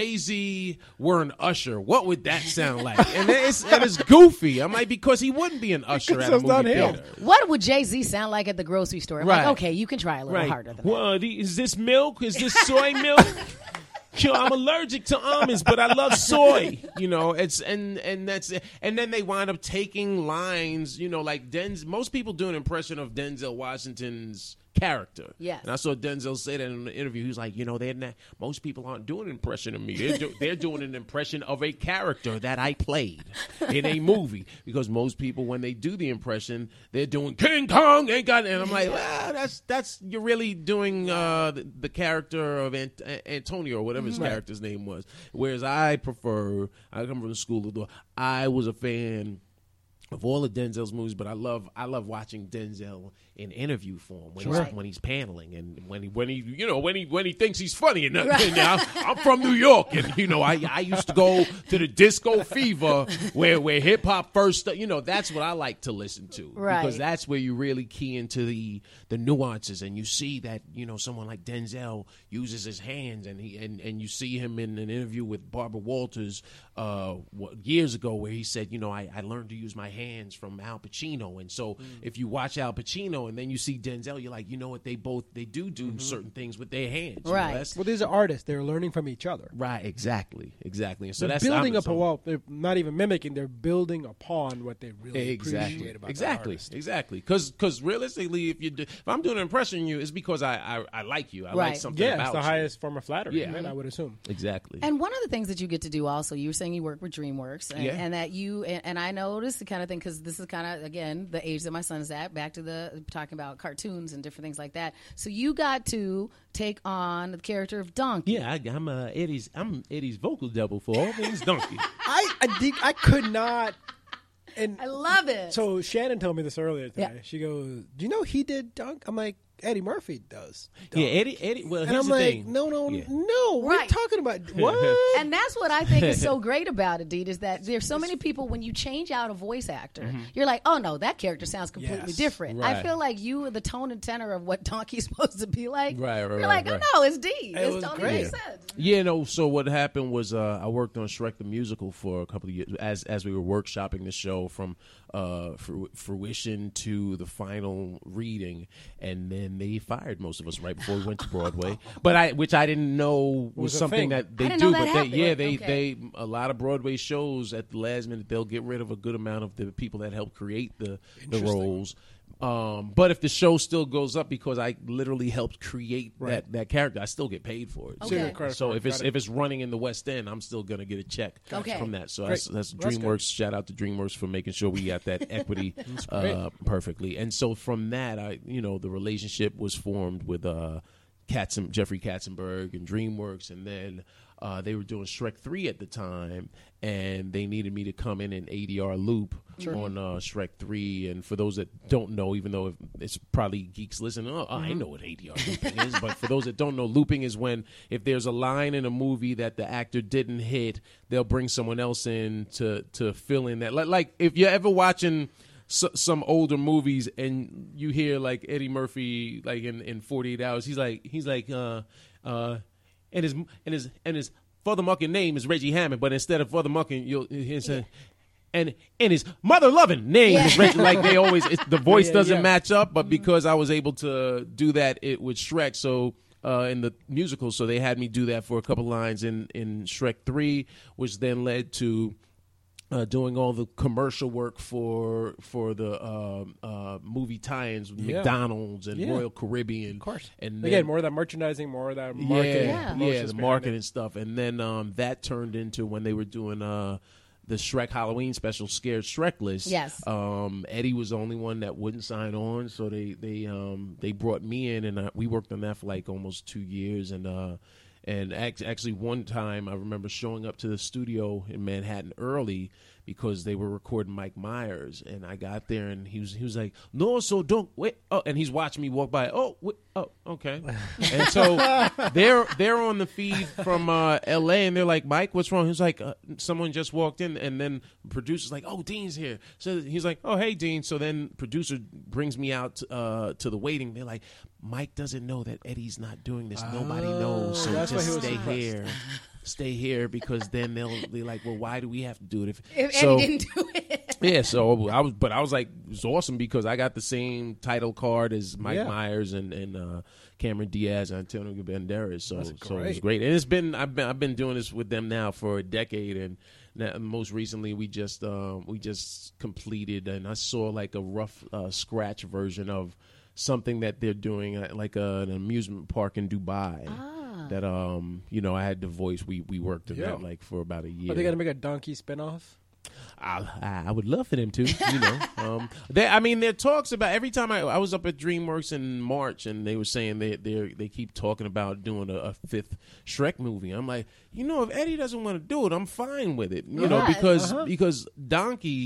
Jay-Z were an usher? What would that sound like? And it's and it's goofy. I'm like, because he wouldn't be an usher at a it's not movie him. theater. What would Jay-Z sound like at the grocery store? I'm Right. like, okay, you can try a little harder than that. Well, the- is this milk? Is this soy milk? You know, I'm allergic to almonds, but I love soy. You know, it's and and that's it. And then they wind up taking lines. You know, like Denzel. Most people do an impression of Denzel Washington's character. Yes. And I saw Denzel say that in an interview. He was like, you know, they're not, most people aren't doing an impression of me. They're, do, they're doing an impression of a character that I played in a movie. Because most people, when they do the impression, they're doing King Kong. Ain't got, and I'm like, well, that's that's you're really doing uh, the, the character of Ant- Antonio or whatever his character's name was. Whereas I prefer, I come from the school of thought. I was a fan of all of Denzel's movies, but I love I love watching Denzel in interview form when Sure. he's when he's paneling and when he when he you know when he when he thinks he's funny and, and I'm, I'm from New York and you know I I used to go to the Disco Fever where where hip hop first sta- you know that's what I like to listen to Right. because that's where you really key into the the nuances and you see that you know someone like Denzel uses his hands and he and, and you see him in an interview with Barbara Walters uh what, years ago where he said you know I, I learned to use my hands from Al Pacino and so mm. if you watch Al Pacino and then you see Denzel you're like you know what they both they do do mm-hmm. certain things with their hands right you know, well these are artists they're learning from each other right exactly exactly and so they're that's building I'm, up a well they're not even mimicking they're building upon what they really exactly appreciate about exactly that exactly because because realistically if you do, if I'm doing an impression on you it's because I I, I like you I right. like something yeah about it's the you. highest form of flattery yeah right? I would assume exactly and one of the things that you get to do also you were saying you work with DreamWorks and, yeah. and that you and, and I noticed the kind of thing because this is kind of again the age that my son is at back to the talking about cartoons and different things like that so you got to take on the character of Donkey. Yeah, I, I'm uh, Eddie's. I'm Eddie's vocal double for all things Donkey. I I, did, I could not. And I love it. So Shannon told me this earlier today. Yeah. She goes, "Do you know he did Dunk?" I'm like, Eddie Murphy does. Dunk. Yeah, Eddie. Eddie. Well, and here's I'm the like, thing. no, no, Yeah. no. We're Right. talking about what? And that's what I think is so great about it, Deed, is that there's so many people, when you change out a voice actor, Mm-hmm. you're like, oh, no, that character sounds completely Yes. different. I Right. feel like you are the tone and tenor of what Donkey's supposed to be like. Right, right, You're right, like, right. oh, no, it's Deed. It It's was totally great. makes sense. Yeah, no. So what happened was uh, I worked on Shrek the Musical for a couple of years as as we were workshopping the show from uh, fru- fruition to the final reading, and then they fired most of us right before we went to Broadway. But I, which I didn't know was, Was a something thing. that they I didn't do. know that but they, happened. yeah, they Okay. they a lot of Broadway shows at the last minute they'll get rid of a good amount of the people that helped create the the roles. Um, but if the show still goes up because I literally helped create Right. that, that character, I still get paid for it. Okay. Zero credit So for it. if it's Got it. if it's running in the West End, I'm still gonna get a check Okay. from that. So Great. that's, that's That's DreamWorks. good. Shout out to DreamWorks for making sure we got that equity uh, perfectly. And so from that, I you know the relationship was formed with uh, Katzen, Jeffrey Katzenberg and DreamWorks, and then. Uh, they were doing Shrek three at the time, and they needed me to come in an A D R loop on uh, Shrek three. And for those that don't know, even though it's probably geeks listening, oh, I know what A D R looping is, but for those that don't know, looping is when if there's a line in a movie that the actor didn't hit, they'll bring someone else in to, to fill in that. Like, like if you're ever watching so, some older movies and you hear like Eddie Murphy, like in, in forty-eight hours, he's like, he's like, uh, uh, And his and his and his father mucking name is Reggie Hammond, but instead of father mucking, you'll his, uh, and and his mother loving name Yeah. is Reggie. Like they always, it's, the voice Yeah, doesn't yeah. match up. But because I was able to do that, it with Shrek, so uh, in the musical, so they had me do that for a couple lines in in Shrek three, which then led to. Uh, doing all the commercial work for for the uh, uh, movie tie-ins with Yeah. McDonald's and Yeah. Royal Caribbean, Of course. and Again, then- more of that merchandising, more of that marketing. yeah, promotions yeah, the behind marketing it. stuff, and then um, that turned into when they were doing uh, the Shrek Halloween special, Scared Shrek list. Yes. um, Eddie was the only one that wouldn't sign on, so they they um, they brought me in, and uh, we worked on that for like almost two years, and. Uh, And act- actually, one time I remember showing up to the studio in Manhattan early because they were recording Mike Myers, and I got there and he was he was like, "No, so don't wait." Oh, and he's watching me walk by. Oh, wait, oh, okay. And so they're they're on the feed from uh, L A, and they're like, "Mike, what's wrong?" He's like, uh, "Someone just walked in," and then the producer's like, "Oh, Dean's here." So he's like, "Oh, hey, Dean." So then producer brings me out uh, to the waiting. They're like, "Mike doesn't know that Eddie's not doing this. Nobody knows. So that's why just he was stay impressed. here." Stay here because then they'll be like, well, why do we have to do it if, If so? Eddie didn't do it. Yeah, so I was, but I was like, it was awesome because I got the same title card as Mike Yeah. Myers and and uh, Cameron Diaz and Antonio Banderas. So That's so it was great. great, and it's been I've been I've been doing this with them now for a decade, and now, most recently we just um, we just completed, and I saw like a rough uh, scratch version of something that they're doing at like a, an amusement park in Dubai. That um you know I had the voice we we worked on Yeah. that like for about a year. Are they gonna make a donkey spinoff? I, I I would love for them to, you know. um, they, I mean, there talks about every time I, I was up at DreamWorks in March, and they were saying they they they keep talking about doing a, a fifth Shrek movie. I'm like, you know, if Eddie doesn't want to do it, I'm fine with it, you know, Right. because Uh-huh. because Donkey.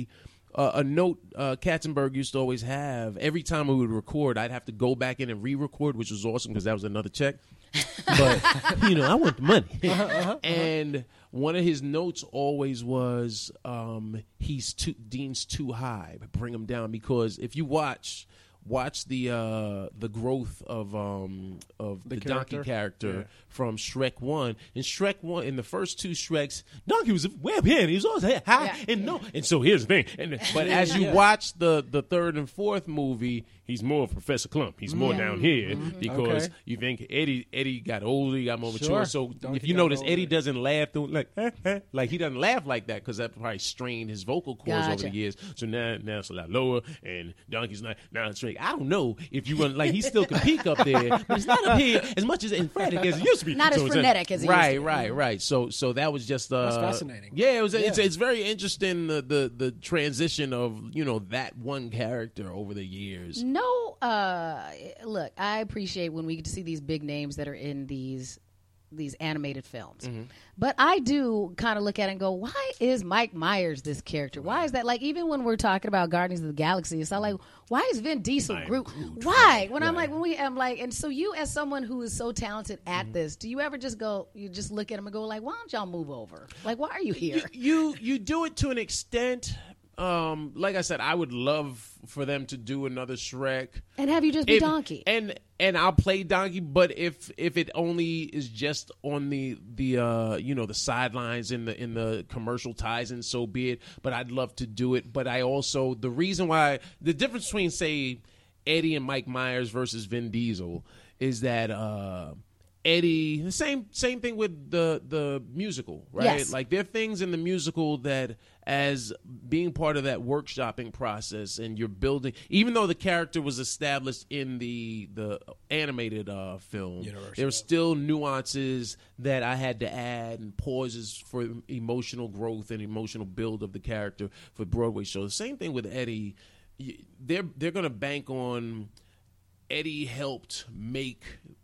uh, a note uh, Katzenberg used to always have. Every time we would record, I'd have to go back in and re-record, which was awesome because that was another check. But, you know, I want the money. Uh-huh, uh-huh, and uh-huh. one of his notes always was, um, he's too, Dean's too high, but bring him down. Because if you watch... Watch the uh, the growth of um, of the, The Donkey character? character Yeah. from Shrek One. In Shrek One, in the first two Shreks, Donkey was way up here and he was always high Yeah. and no. And so here's the thing. And but as you Yeah. watch the the third and fourth movie, he's more Professor Clump. He's more down here because Okay. you think Eddie Eddie got older, he got more mature. Sure. So Donkey if you got notice, older. Eddie doesn't laugh through like like he doesn't laugh like that because that probably strained his vocal cords over Gotcha. the years. So now now it's a lot lower, and Donkey's not now it's straight. I don't know if you run like he still can peak up there, but it's not up here as much as emphatic as it used to be. Not as So it's a- frenetic as it used right, to be. right, right. So so that was just uh, That's fascinating. Yeah, it was. It's Yeah. it's very interesting the, the the transition of you know that one character over the years. No, uh, look, I appreciate when we get to see these big names that are in these these animated films. Mm-hmm. But I do kind of look at it and go, why is Mike Myers this character? Why is that? Like, even when we're talking about Guardians of the Galaxy, it's not like, why is Vin Diesel I'm Groot? Groot, Why? When I'm right. like, when we, I'm like, and so you as someone who is so talented at Mm-hmm. this, do you ever just go, you just look at him and go like, why don't y'all move over? Like, why are you here? You you do it to an extent. Um, like I said, I would love for them to do another Shrek. And have you just be If- Donkey? And and I'll play Donkey, but if if it only is just on the the uh you know the sidelines in the in the commercial ties, and so be it. But I'd love to do it. But I also the reason why the difference between say Eddie and Mike Myers versus Vin Diesel is that uh Eddie the same same thing with the the musical, right? Yes. Like there are things in the musical that as being part of that workshopping process and you're building even though the character was established in the the animated uh film Universe, there were yeah. still nuances that I had to add and pauses for emotional growth and emotional build of the character for Broadway shows. Same thing with Eddie. Y- They're they're going to bank on Eddie helped make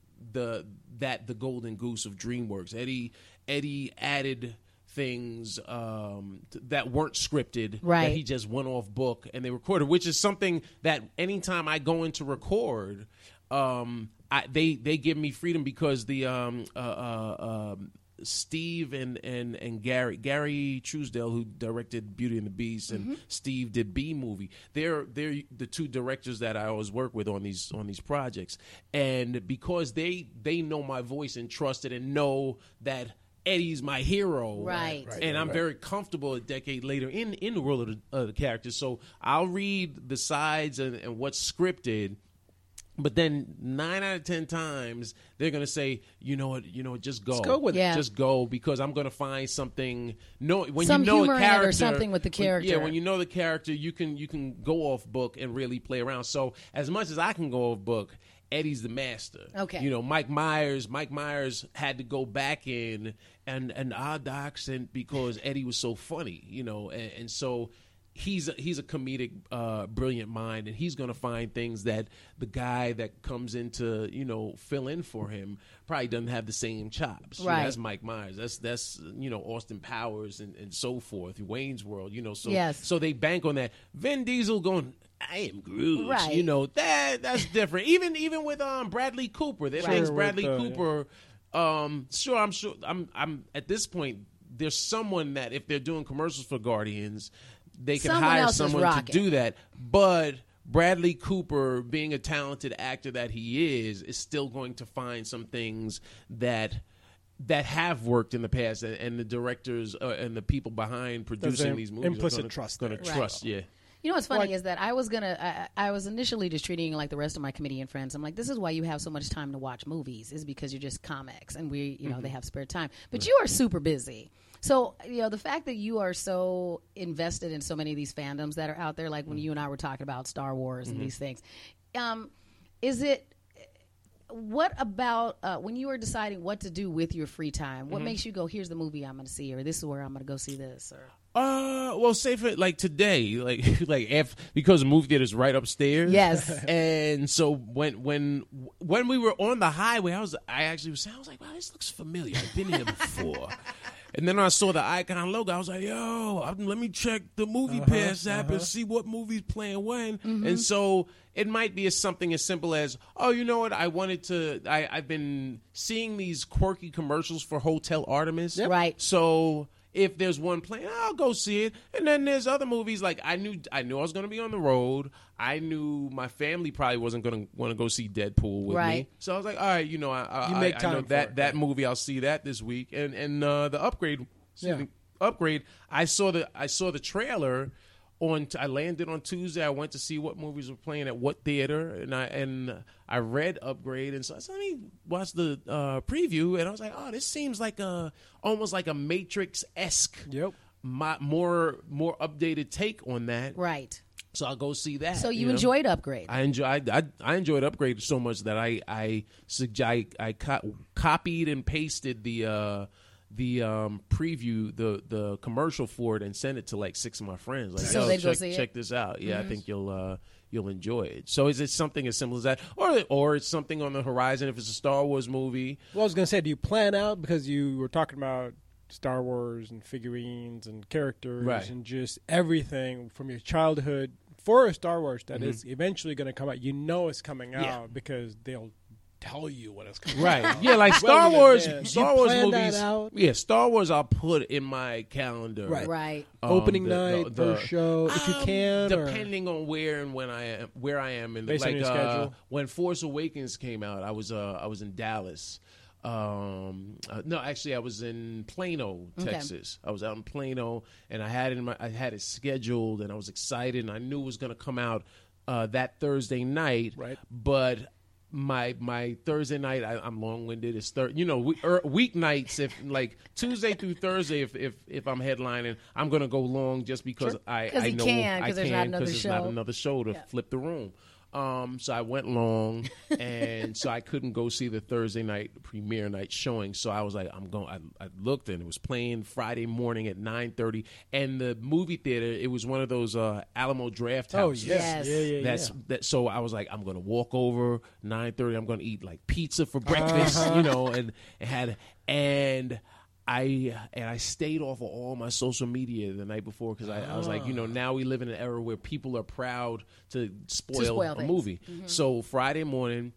the that the Golden Goose of DreamWorks. Eddie Eddie added things um, t- that weren't scripted. Right. That he just went off book and they recorded, which is something that anytime I go into record, um, I, they they give me freedom because the um, uh, uh, um, Steve and, and, and Gary Gary Truesdale, who directed Beauty and the Beast, and Steve did B Movie. They're they're the two directors that I always work with on these on these projects, and because they they know my voice and trust it and know that Eddie's my hero, Right. Right, and right, I'm right. very comfortable a decade later in in the world of the, of the characters. So I'll read the sides and, and what's scripted. But then nine out of ten times they're gonna say, you know what, you know what, just go, Just go with it. Yeah. just go because I'm gonna find something. No, when Some you know humor a in it or character, something with the when- character. yeah, when you know the character, you can you can go off book and really play around. So as much as I can go off book, Eddie's the master. Okay. You know, Mike Myers. Mike Myers had to go back in and and odd the accent because Eddie was so funny. You know, and, and so. He's a, he's a comedic, uh, brilliant mind, and he's going to find things that the guy that comes in to, you know, fill in for him probably doesn't have the same chops. You know, Right. that's Mike Myers. That's that's you know Austin Powers and, and so forth. Wayne's World. You know, so Yes. so they bank on that. Vin Diesel going, I am Groot. Right. You know that that's different. even even with um Bradley Cooper, there's Right. things Sure, Bradley with the- Cooper. Um, sure, I'm sure. I'm I'm at this point. There's someone that if they're doing commercials for Guardians, they can Someone hire else is someone to rocking. do that. But Bradley Cooper, being a talented actor that he is, is still going to find some things that that have worked in the past, and, and the directors uh, and the people behind producing im- these movies implicit are gonna, trust Going there. to Right. trust, yeah. You know what's funny Like- is that I was gonna, I, I was initially just treating like the rest of my comedian friends. I'm like, this is why you have so much time to watch movies, is because you're just comics and we, you know, they have spare time. But you are super busy. So, you know, the fact that you are so invested in so many of these fandoms that are out there, like when you and I were talking about Star Wars and these things, um, is it, what about uh, when you are deciding what to do with your free time? What makes you go, here's the movie I'm going to see, or this is where I'm going to go see this, or... Uh, well, say for like today, like like if because the movie theater's right upstairs. Yes. And so when when when we were on the highway, I was I actually was I was like, wow, this looks familiar. I've been here before. And then when I saw the Icon logo, I was like, yo, I'm, let me check the Movie Uh-huh, Pass app uh-huh. and see what movie's playing when. Mm-hmm. And so it might be as something as simple as, oh, you know what? I wanted to, I, I've been seeing these quirky commercials for Hotel Artemis. Yep. Right. So if there's one playing, I'll go see it. And then there's other movies like I knew I knew I was going to be on the road. I knew my family probably wasn't going to want to go see Deadpool with Right. me. So I was like, all right, you know, I, I, You make I- I time know for that it, that yeah. movie. I'll see that this week. And and uh, the upgrade, excuse Yeah. me, upgrade. I saw the I saw the trailer. On I landed on Tuesday. I went to see what movies were playing at what theater, and I and I read Upgrade, and so I said, let me watch the uh, preview, and I was like, oh, this seems like a almost like a Matrix esque, Yep. more more updated take on that. Right. So I'll go see that. So you know? enjoyed Upgrade. I enjoyed I, I enjoyed Upgrade so much that I I I, I co- copied and pasted the uh, the um, preview the the commercial for it and sent it to like six of my friends. Like, So yo, they'd go check, see it? check this out. Yeah, I think you'll uh, you'll enjoy it. So is it something as simple as that, or or it's something on the horizon? If it's a Star Wars movie, Well, I was gonna say, do you plan out, because you were talking about Star Wars and figurines and characters Right. and just everything from your childhood for a Star Wars that Mhm. is eventually going to come out. You know it's coming Yeah. out because they'll tell you when it's coming right? out. Yeah, like Well Star in Wars. advance. Star You Wars plan that movies. out? Yeah, Star Wars. I'll put in my calendar. Right. Right. Um, Opening the- night, the- the- first show, if you Um, can, or- depending on where and when I am, where I am, and Based on like your uh, schedule? when Force Awakens came out, I was uh, I was in Dallas. Um, uh, no, actually, I was in Plano, Okay. Texas. I was out in Plano, and I had it in my, I had it scheduled, and I was excited, and I knew it was going to come out uh, that Thursday night. Right. But my my Thursday night, I, I'm long winded. It's thir- you know we, er, weeknights. If like Tuesday through Thursday, if if if I'm headlining, I'm gonna go long just because Sure. I 'Cause I you know can, I 'cause there's can not another 'cause there's not show. another show to Yeah. flip the room. Um, so I went long, and so I couldn't go see the Thursday night premiere night showing. So I was like, I'm going. I, I looked, and it was playing Friday morning at nine thirty. And the movie theater, it was one of those uh, Alamo Draft Oh, houses. yes. Yes. Yeah, yeah, That's yeah. that. So I was like, I'm gonna walk over nine thirty. I'm gonna eat like pizza for breakfast, you know, and, and had and. I and I stayed off of all my social media the night before because I, I was like, you know, now we live in an era where people are proud to spoil, spoil a things. movie. So Friday morning,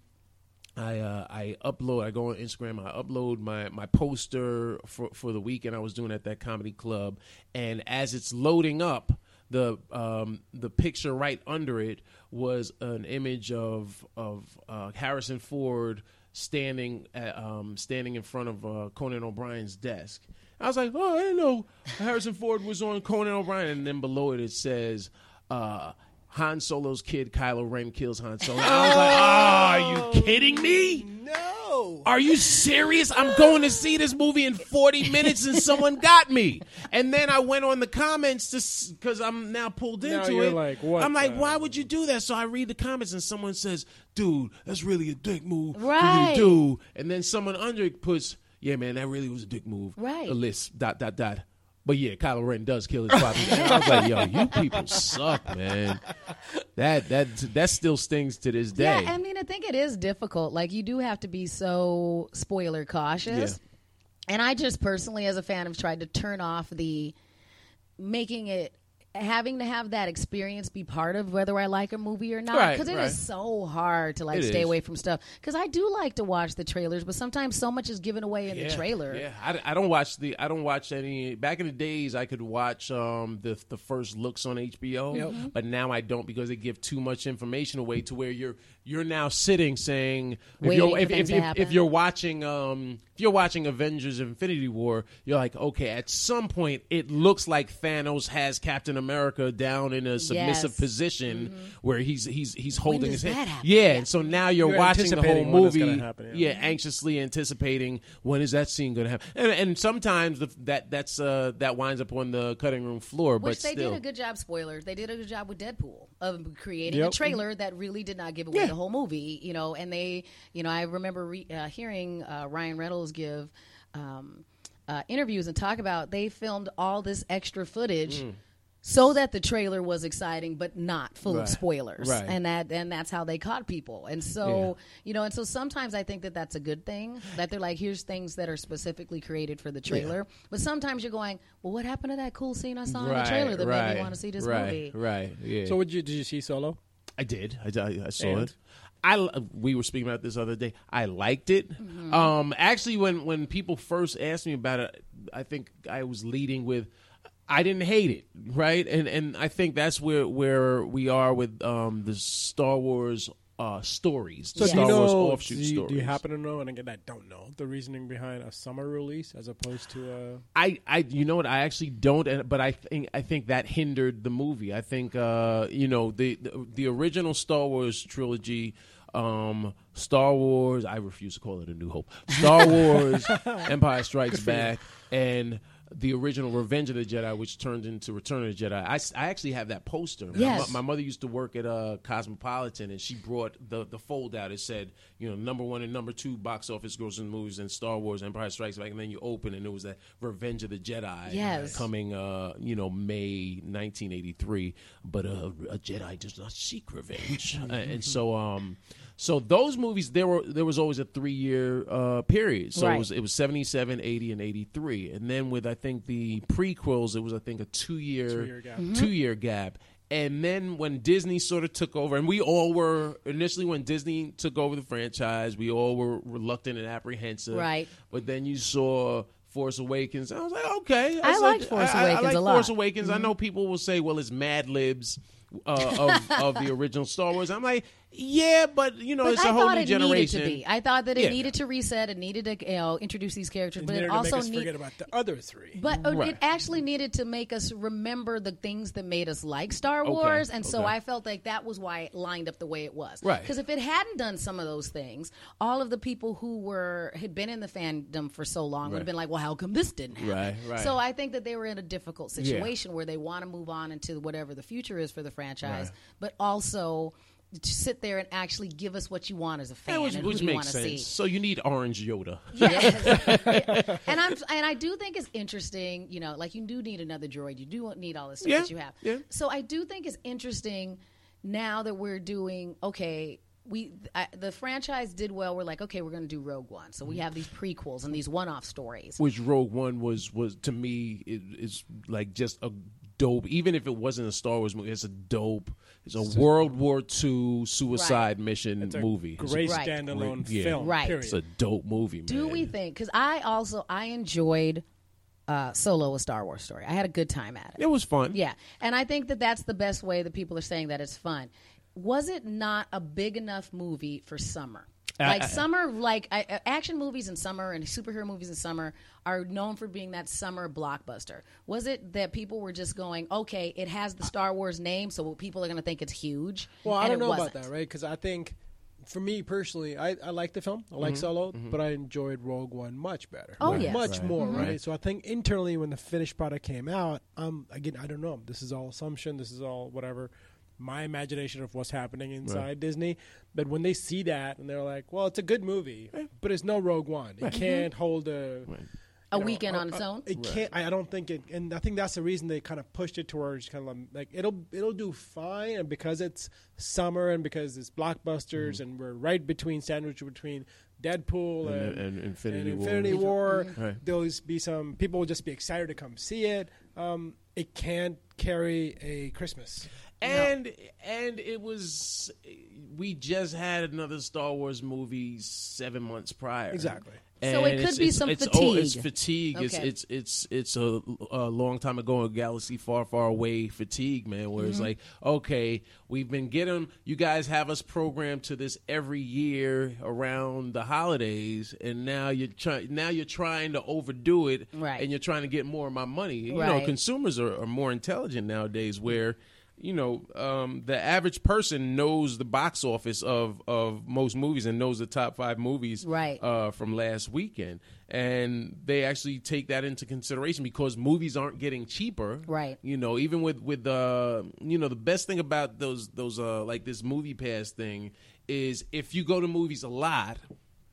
I uh, I upload. I go on Instagram. I upload my, my poster for for the weekend I was doing at that comedy club, and as it's loading up, the um, the picture right under it was an image of of uh, Harrison Ford standing at, um, standing in front of uh, Conan O'Brien's desk. I was like, oh, I didn't know Harrison Ford was on Conan O'Brien, and then below it it says. Uh, Han Solo's kid, Kylo Ren, kills Han Solo. I was like, oh, are you kidding me? No. Are you serious? I'm going to see this movie in forty minutes and someone got me. And then I went on the comments to because I'm now pulled Now into you're it. like, what I'm like, the- why would you do that? So I read the comments and someone says, dude, that's really a dick move for you Right. to do. And then someone under it puts, yeah, man, that really was a dick move. Right. A list, dot, dot, dot. But yeah, Kylo Ren does kill his father. And I was like, yo, you people suck, man. That that that still stings to this day. Yeah, I mean, I think it is difficult. Like, you do have to be so spoiler cautious. And I just personally, as a fan, have tried to turn off the making it, having to have that experience be part of whether I like a movie or not. Right, Because it is right. so hard to, like, It stay is. away from stuff. Because I do like to watch the trailers, but sometimes so much is given away in Yeah, the trailer. Yeah, I, I don't watch the. I don't watch any. Back in the days, I could watch um, the the first looks on H B O, Yep. but now I don't because they give too much information away to where you're you're now sitting saying if Waiting you're for if, things if, to if, happen. if you're watching um if you're watching Avengers Infinity War, you're like, okay, at some point it looks like Thanos has Captain America down in a submissive Yes. position where he's he's he's holding does his hand. that happen? Yeah, Yeah. and so now you're, You're watching the whole anticipating when it's movie. gonna happen, yeah. yeah, anxiously anticipating when is that scene going to happen, and, and sometimes the, that that's uh, that winds up on the cutting room floor. Which but they still, did a good job, spoilers. They did a good job with Deadpool of creating Yep. a trailer that really did not give away Yeah. the whole movie, you know. And they, you know, I remember re- uh, hearing uh, Ryan Reynolds give um, uh, interviews and talk about they filmed all this extra footage. so that the trailer was exciting, but not full Right. of spoilers, Right. and that and that's how they caught people. And so you know, and so sometimes I think that that's a good thing that they're like, here's things that are specifically created for the trailer. But sometimes you're going, well, what happened to that cool scene I saw in the trailer that made me want to see this right, movie? Right. Yeah. So, would you did you see Solo? I did. I, I, I saw And? it. I we were speaking about this other day. I liked it. Mm-hmm. Um, actually, when when people first asked me about it, I think I was leading with, I didn't hate it, right? And and I think that's where where we are with um, the Star Wars uh, stories, the So, Star do you Wars know? offshoot Do you, stories. do you happen to know? And again, I don't know the reasoning behind a summer release as opposed to a. I, I, you know what? I actually don't, and- but I think I think that hindered the movie. I think, uh, you know, the, the the original Star Wars trilogy, um, Star Wars. I refuse to call it A New Hope. Star Wars, Empire Strikes Back, and the original Revenge of the Jedi, which turned into Return of the Jedi. I, s- I actually have that poster. My Yes. mo- My, mother used to work at uh, Cosmopolitan, and she brought the, the fold out. It said, you know, number one and number two box office grossing movies in Star Wars, Empire Strikes Back, and then you open, and it was that Revenge of the Jedi Yes. coming, uh, you know, May nineteen eighty-three. But uh, a Jedi does not seek revenge, Uh, and so, um, so those movies, there were there was always a three year uh, period. So Right. it was it was seventy-seven, eighty, and eighty-three, and then with I think the prequels, it was I think a two year Two-year gap. Mm-hmm. two year gap. And then when Disney sort of took over, and we all were initially when Disney took over the franchise, we all were reluctant and apprehensive. Right. But then you saw Force Awakens. I was like, okay. I was liked like, Force I- I- Awakens I like a lot. Force Awakens. I know people will say, well, it's Mad Libs uh, of, of the original Star Wars. I'm like, yeah, but you know, But it's I a whole thought new it generation. needed to be. I thought that it Yeah. needed to reset. It needed to, you know, introduce these characters, It but needed it to make also us need, forget about the other three. But uh, Right. it actually needed to make us remember the things that made us like Star Wars, and so okay. I felt like that was why it lined up the way it was. Right. Because if it hadn't done some of those things, all of the people who were had been in the fandom for so long would have Right. been like, "Well, how come this didn't happen?" Right, right. So I think that they were in a difficult situation where they want to move on into whatever the future is for the franchise, Right. but also to sit there and actually give us what you want as a fan Yeah, which and which who you makes want to sense. see. So you need Orange Yoda. Yes. and I'm and I do think it's interesting, you know, like you do need another droid. You do need all this stuff Yeah, that you have. yeah. So I do think it's interesting now that we're doing okay. We I, the franchise did well. We're like, okay, we're going to do Rogue One. So we have these prequels and these one-off stories. Which Rogue One was was to me is, is like just a dope. Even if it wasn't a Star Wars movie, it's a dope. It's a World War Two suicide mission It's a movie. It's a great Right. standalone Great- yeah. film. Right. Period. It's a dope movie, man. Do we think? Because I also I enjoyed uh, Solo: A Star Wars Story. I had a good time at it. It was fun. Yeah, and I think that that's the best way that people are saying that it's fun. Was it not a big enough movie for summer? Like I- summer, like I, uh, action movies in summer and superhero movies in summer are known for being that summer blockbuster. Was it that people were just going, okay, it has the Star Wars name, so people are going to think it's huge? Well, I and don't it know wasn't. about that, right? Because I think, for me personally, I, I like the film. I like Solo, but I enjoyed Rogue One much better. Oh, Like, yes. much Right. more, Mhm. right? Right. So I think internally, when the finished product came out, um, again, I don't know. This is all assumption. This is all whatever. My imagination of what's happening inside Right. Disney. But when they see that and they're like, well, it's a good movie, but it's no Rogue One. It can't hold a. A you know, weekend uh, on its uh, own? It can't. I I don't think it, and I think that's the reason they kind of pushed it towards kind of like it'll it'll do fine, and because it's summer and because it's blockbusters, Mm-hmm. and we're right between sandwich between Deadpool And- and, and Infinity and War. Infinity War. Right. There'll be some people will just be excited to come see it. Um, it can't carry a Christmas. And and it was we just had another Star Wars movie seven months prior. Exactly. So it And could it's- be it's- some it's, fatigue. Oh, it's fatigue. It's Okay. it's it's it's a, a long time ago, a galaxy far, far away fatigue, man. Where Mm-hmm. it's like, okay, we've been getting you guys have us programmed to this every year around the holidays, and now you're trying now you're trying to overdo it, Right. and you're trying to get more of my money. You know, Right. consumers are, are more intelligent nowadays, where. You know, um, the average person knows the box office of, of most movies and knows the top five movies Right. uh, from last weekend. And they actually take that into consideration because movies aren't getting cheaper. Right. You know, even with, with uh, you know, the best thing about those, those uh, like this Movie Pass thing is if you go to movies a lot,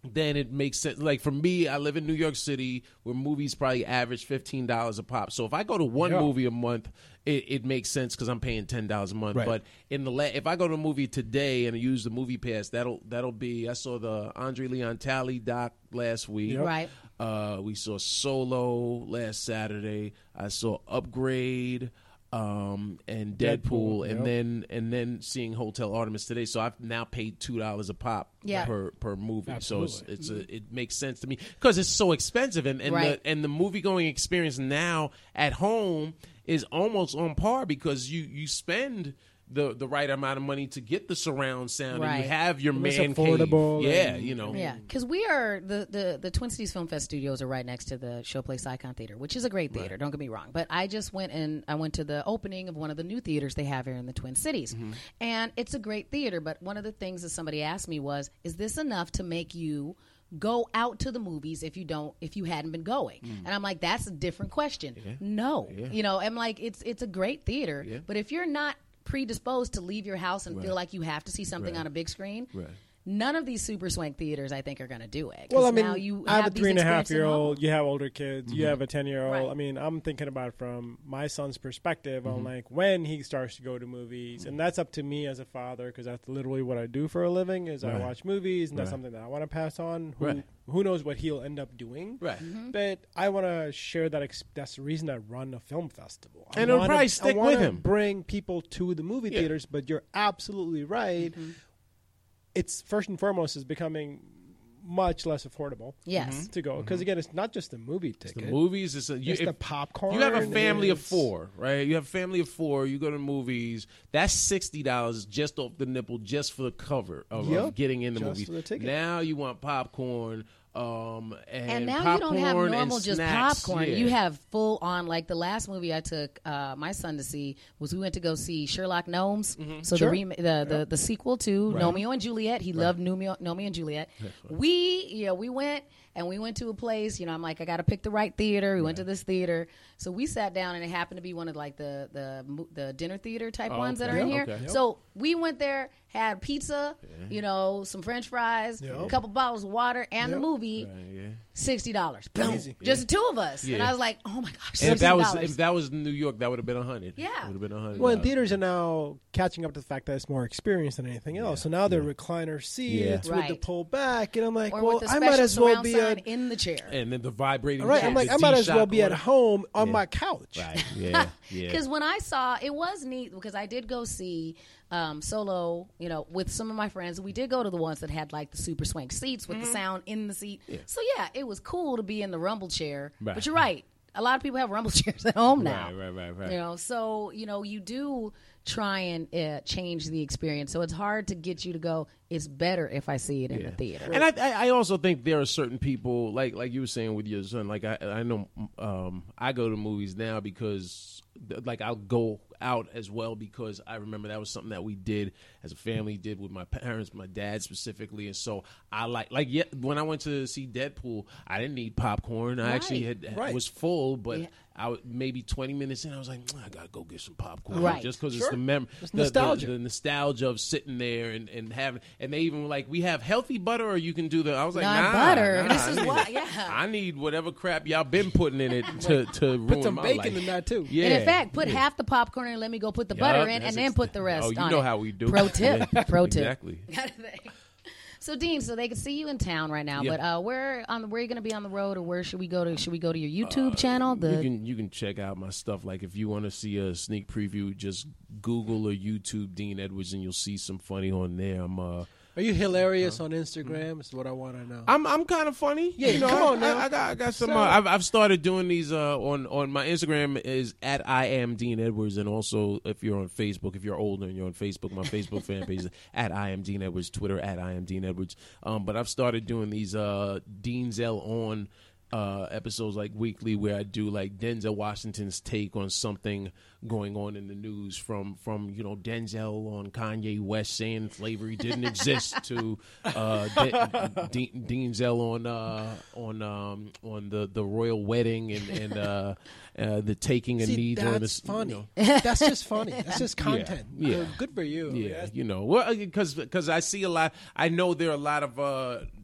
then it makes sense. Like for me, I live in New York City where movies probably average fifteen dollars a pop. So if I go to one Yeah. movie a month, it, it makes sense because I'm paying ten dollars a month. Right. But in the la- if I go to a movie today and I use the Movie Pass, that'll that'll be. I saw the Andre Leon Talley doc last week. Yep. Right. Uh, we saw Solo last Saturday. I saw Upgrade. Um, and Deadpool, Deadpool, and yep. then and then seeing Hotel Artemis today. So I've now paid two dollars a pop Yeah. per per movie. Absolutely. So it's, it's a, it makes sense to me because it's so expensive, and and Right. the and the movie going experience now at home is almost on par because you you spend the the right amount of money to get the surround sound, and Right. you have your It's man affordable cave. Yeah, and- you know. Yeah, because we are the, the the Twin Cities Film Fest studios are right next to the Showplace Icon Theater, which is a great theater. Don't get me wrong, but I just went and I went to the opening of one of the new theaters they have here in the Twin Cities, Mm-hmm. and it's a great theater. But one of the things that somebody asked me was, "Is this enough to make you go out to the movies if you don't if you hadn't been going?" Mm. And I'm like, "That's a different question." No, you know, I'm like, it's it's a great theater, Yeah. but if you're not predisposed to leave your house and feel like you have to see something Right. on a big screen. Right. None of these super swank theaters, I think, are going to do it. 'Cause Well, I mean, now you I have a these three and a half experiences at year home. old. You have older kids. You have a ten year old. Right. I mean, I'm thinking about it from my son's perspective on like when he starts to go to movies, and that's up to me as a father because that's literally what I do for a living. Is I Right. watch movies, and that's Right. something that I want to pass on. Who, Right. who knows what he'll end up doing? Right. Mm-hmm. But I want to share that. Ex- that's the reason I run a film festival. I And it'll wanna- probably stick I wanna with him. Bring people to the movie Yeah. theaters, but you're absolutely right. Mm-hmm. It's first and foremost is becoming much less affordable. Yes. To go because again, it's not just the movie ticket. The movies, it's, a, you, It's if- the popcorn. You have a family of it's- four, right? You have a family of four. You go to movies. That's sixty dollars just off the nipple, just for the cover of, Yep. of getting in the Just movies. for the ticket. Now you want popcorn, um, and, And now popcorn you don't have and normal just snacks. popcorn. Yeah. You have full on, like the last movie I took uh, my son to see was we went to go see Sherlock Gnomes. So Sure. the, rem- the the the sequel to Romeo and Juliet. He loved Romeo, Romeo and Juliet. We yeah we went and we went to a place. You know, I'm like I got to pick the right theater. We went to this theater. So we sat down and it happened to be one of like the the mo- the dinner theater type Oh, ones that okay. are in Yeah, here. okay. Yep. So we went there, had pizza, you know, some French fries, a couple bottles of water, and the Yep. movie. Right, yeah. Sixty dollars, boom, Easy. just the two of us, Yeah. and I was like, "Oh my gosh!" And if that was sixty dollars. if that was New York, that would have been a hundred. Yeah. would have been a hundred. Well, and theaters are now catching up to the fact that it's more experience than anything else. So now they're recliner seats Yeah. with the Right. pull back, and I'm like, or well, with the I special might as well surround be sound at. in the chair. and then the vibrating. Right, chair, I'm like, the I might as D-Shock well be at one. home on Yeah. my couch. Right. Yeah. Yeah. Because when I saw, it was neat because I did go see um, Solo, you know, with some of my friends. We did go to the ones that had like the super swank seats with the sound in the seat. So yeah, it was cool to be in the rumble chair. Right. But you're right. A lot of people have rumble chairs at home now. Right, right, right, right. You know, so you know, you do try and uh, change the experience. So it's hard to get you to go. It's better if I see it in the theater. And I, I I also think there are certain people like like you were saying with your son. Like I I know um, I go to movies now because like I'll go out as well because I remember that was something that we did as a family, did with my parents, my dad specifically, and so I like like yeah. When I went to see Deadpool, I didn't need popcorn. I Right. actually had Right. was full, but. Yeah. I would, maybe twenty minutes in, I was like, I gotta go get some popcorn, Right. just because Sure. it's the mem, It's the, nostalgia. the, the nostalgia of sitting there and, and having, and they even were like, we have healthy butter, or you can do the. I was like, Not nah, butter. nah, This I is need- what- yeah. I need whatever crap y'all been putting in it to to ruin Put some my bacon life. in that too. Yeah, And in fact, put yeah. half the popcorn in and let me go put the Yup, butter in, that's and then ex- put the rest Oh, you on know it. how we do. Pro tip. Yeah, Pro tip. Exactly. So Dean, so they can see you in town right now, Yeah. but uh, where on the, where are you going to be on the road, or where should we go to? Should we go to your YouTube channel? The You can you can check out my stuff. Like if you want to see a sneak preview, just Google or YouTube Dean Edwards, and you'll see some funny on there. I'm uh, Are you hilarious on Instagram? Is what I want to know. I'm I'm kind of funny. Yeah, you know, come I, on now. I, I got I got some. So- Uh, I've I've started doing these uh, on on my Instagram is at I am Dean Edwards, and also if you're on Facebook, if you're older and you're on Facebook, my Facebook fan page is at I am Dean Edwards, Twitter at I am Dean Edwards. Um, but I've started doing these uh, Denzel on. Uh, episodes like weekly where I do like Denzel Washington's take on something going on in the news, from from you know Denzel on Kanye West saying slavery didn't exist to uh, De- De- Denzel on uh, on um, on the, the royal wedding and and uh, uh, the taking a See, knee during that's the funny. You know, That's just funny. That's just content. Yeah, yeah. Uh, Good for you. yeah, That's- you know, well, because because I see a lot. I know there are a lot of uh,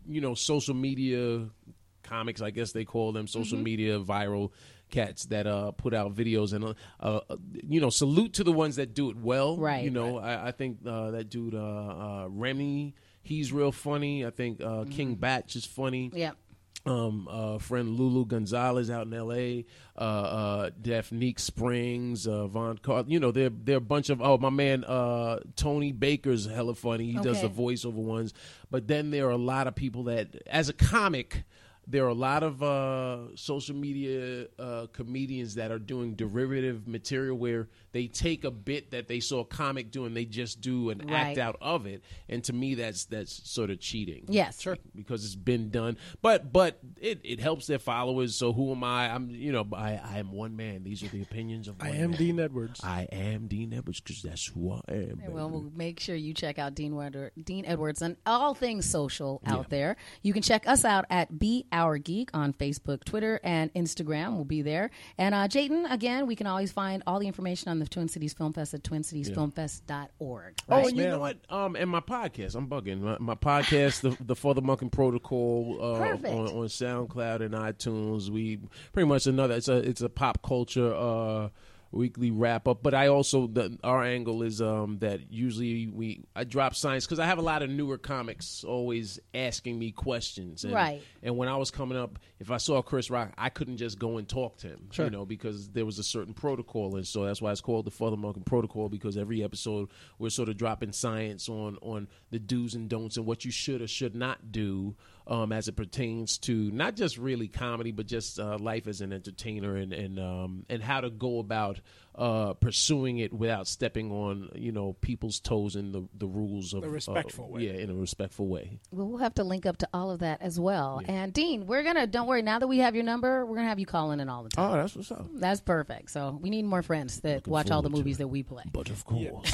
you know, social media comics, I guess they call them, social Mm-hmm. media viral cats that uh, put out videos. And, uh, uh, you know, salute to the ones that do it well. Right. You know, I, I think uh, that dude, uh, uh, Remy, he's real funny. I think uh, King Batch is funny. Yeah. Um, uh, friend Lulu Gonzalez out in L A, uh, uh, Daphnique Springs, uh, Von Car, you know, they're, they're a bunch of, oh, my man, uh, Tony Baker's hella funny. He does Okay. the voiceover ones. But then there are a lot of people that, as a comic, there are a lot of uh, social media uh, comedians that are doing derivative material where they take a bit that they saw a comic do and they just do an Right. act out of it. And to me, that's that's sort of cheating. Yes. Sure. Because it's been done. But but it, it helps their followers. So who am I? I'm you know I, I am one man. These are the opinions of one I am man. Dean Edwards. I am Dean Edwards because that's who I am. Okay, well, baby. we'll make sure you check out Dean, Edward, Dean Edwards and all things social out there. You can check us out at Be Our Geek on Facebook, Twitter, and Instagram. We'll be there. And uh, Jayden, again, we can always find all the information on the Twin Cities Film Fest at twin cities film fest dot org. Oh, Right? and you know what? Um, and my podcast, I'm bugging. My, my podcast, the the For the Monkin Protocol, uh, Perfect. on, on SoundCloud and iTunes. We pretty much another. It's a it's a pop culture uh, weekly wrap up. But I also the, our angle is um that usually we I drop science because I have a lot of newer comics always asking me questions. And, Right. And when I was coming up, if I saw Chris Rock, I couldn't just go and talk to him. Sure. You know, because there was a certain protocol, and so that's why it's called the Father Monkin Protocol. Because every episode we're sort of dropping science on on the do's and don'ts and what you should or should not do um, as it pertains to not just really comedy, but just uh, life as an entertainer and and um, and how to go about uh, pursuing it without stepping on you know people's toes in the the rules of A respectful uh, way. Yeah, in a respectful way. Well, we'll have to link up to all of that as well. And Dean, we're gonna don't worry. Now that we have your number, we're gonna have you calling in all the time. Oh, that's what's up. That's perfect. So we need more friends that Looking watch all the forward to movies it. that we play. But of course.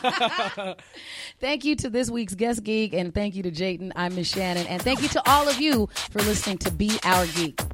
Thank you to this week's guest geek, and thank you to Jayden. I'm Miss Shannon, and thank you to all of you for listening to Be Our Geek.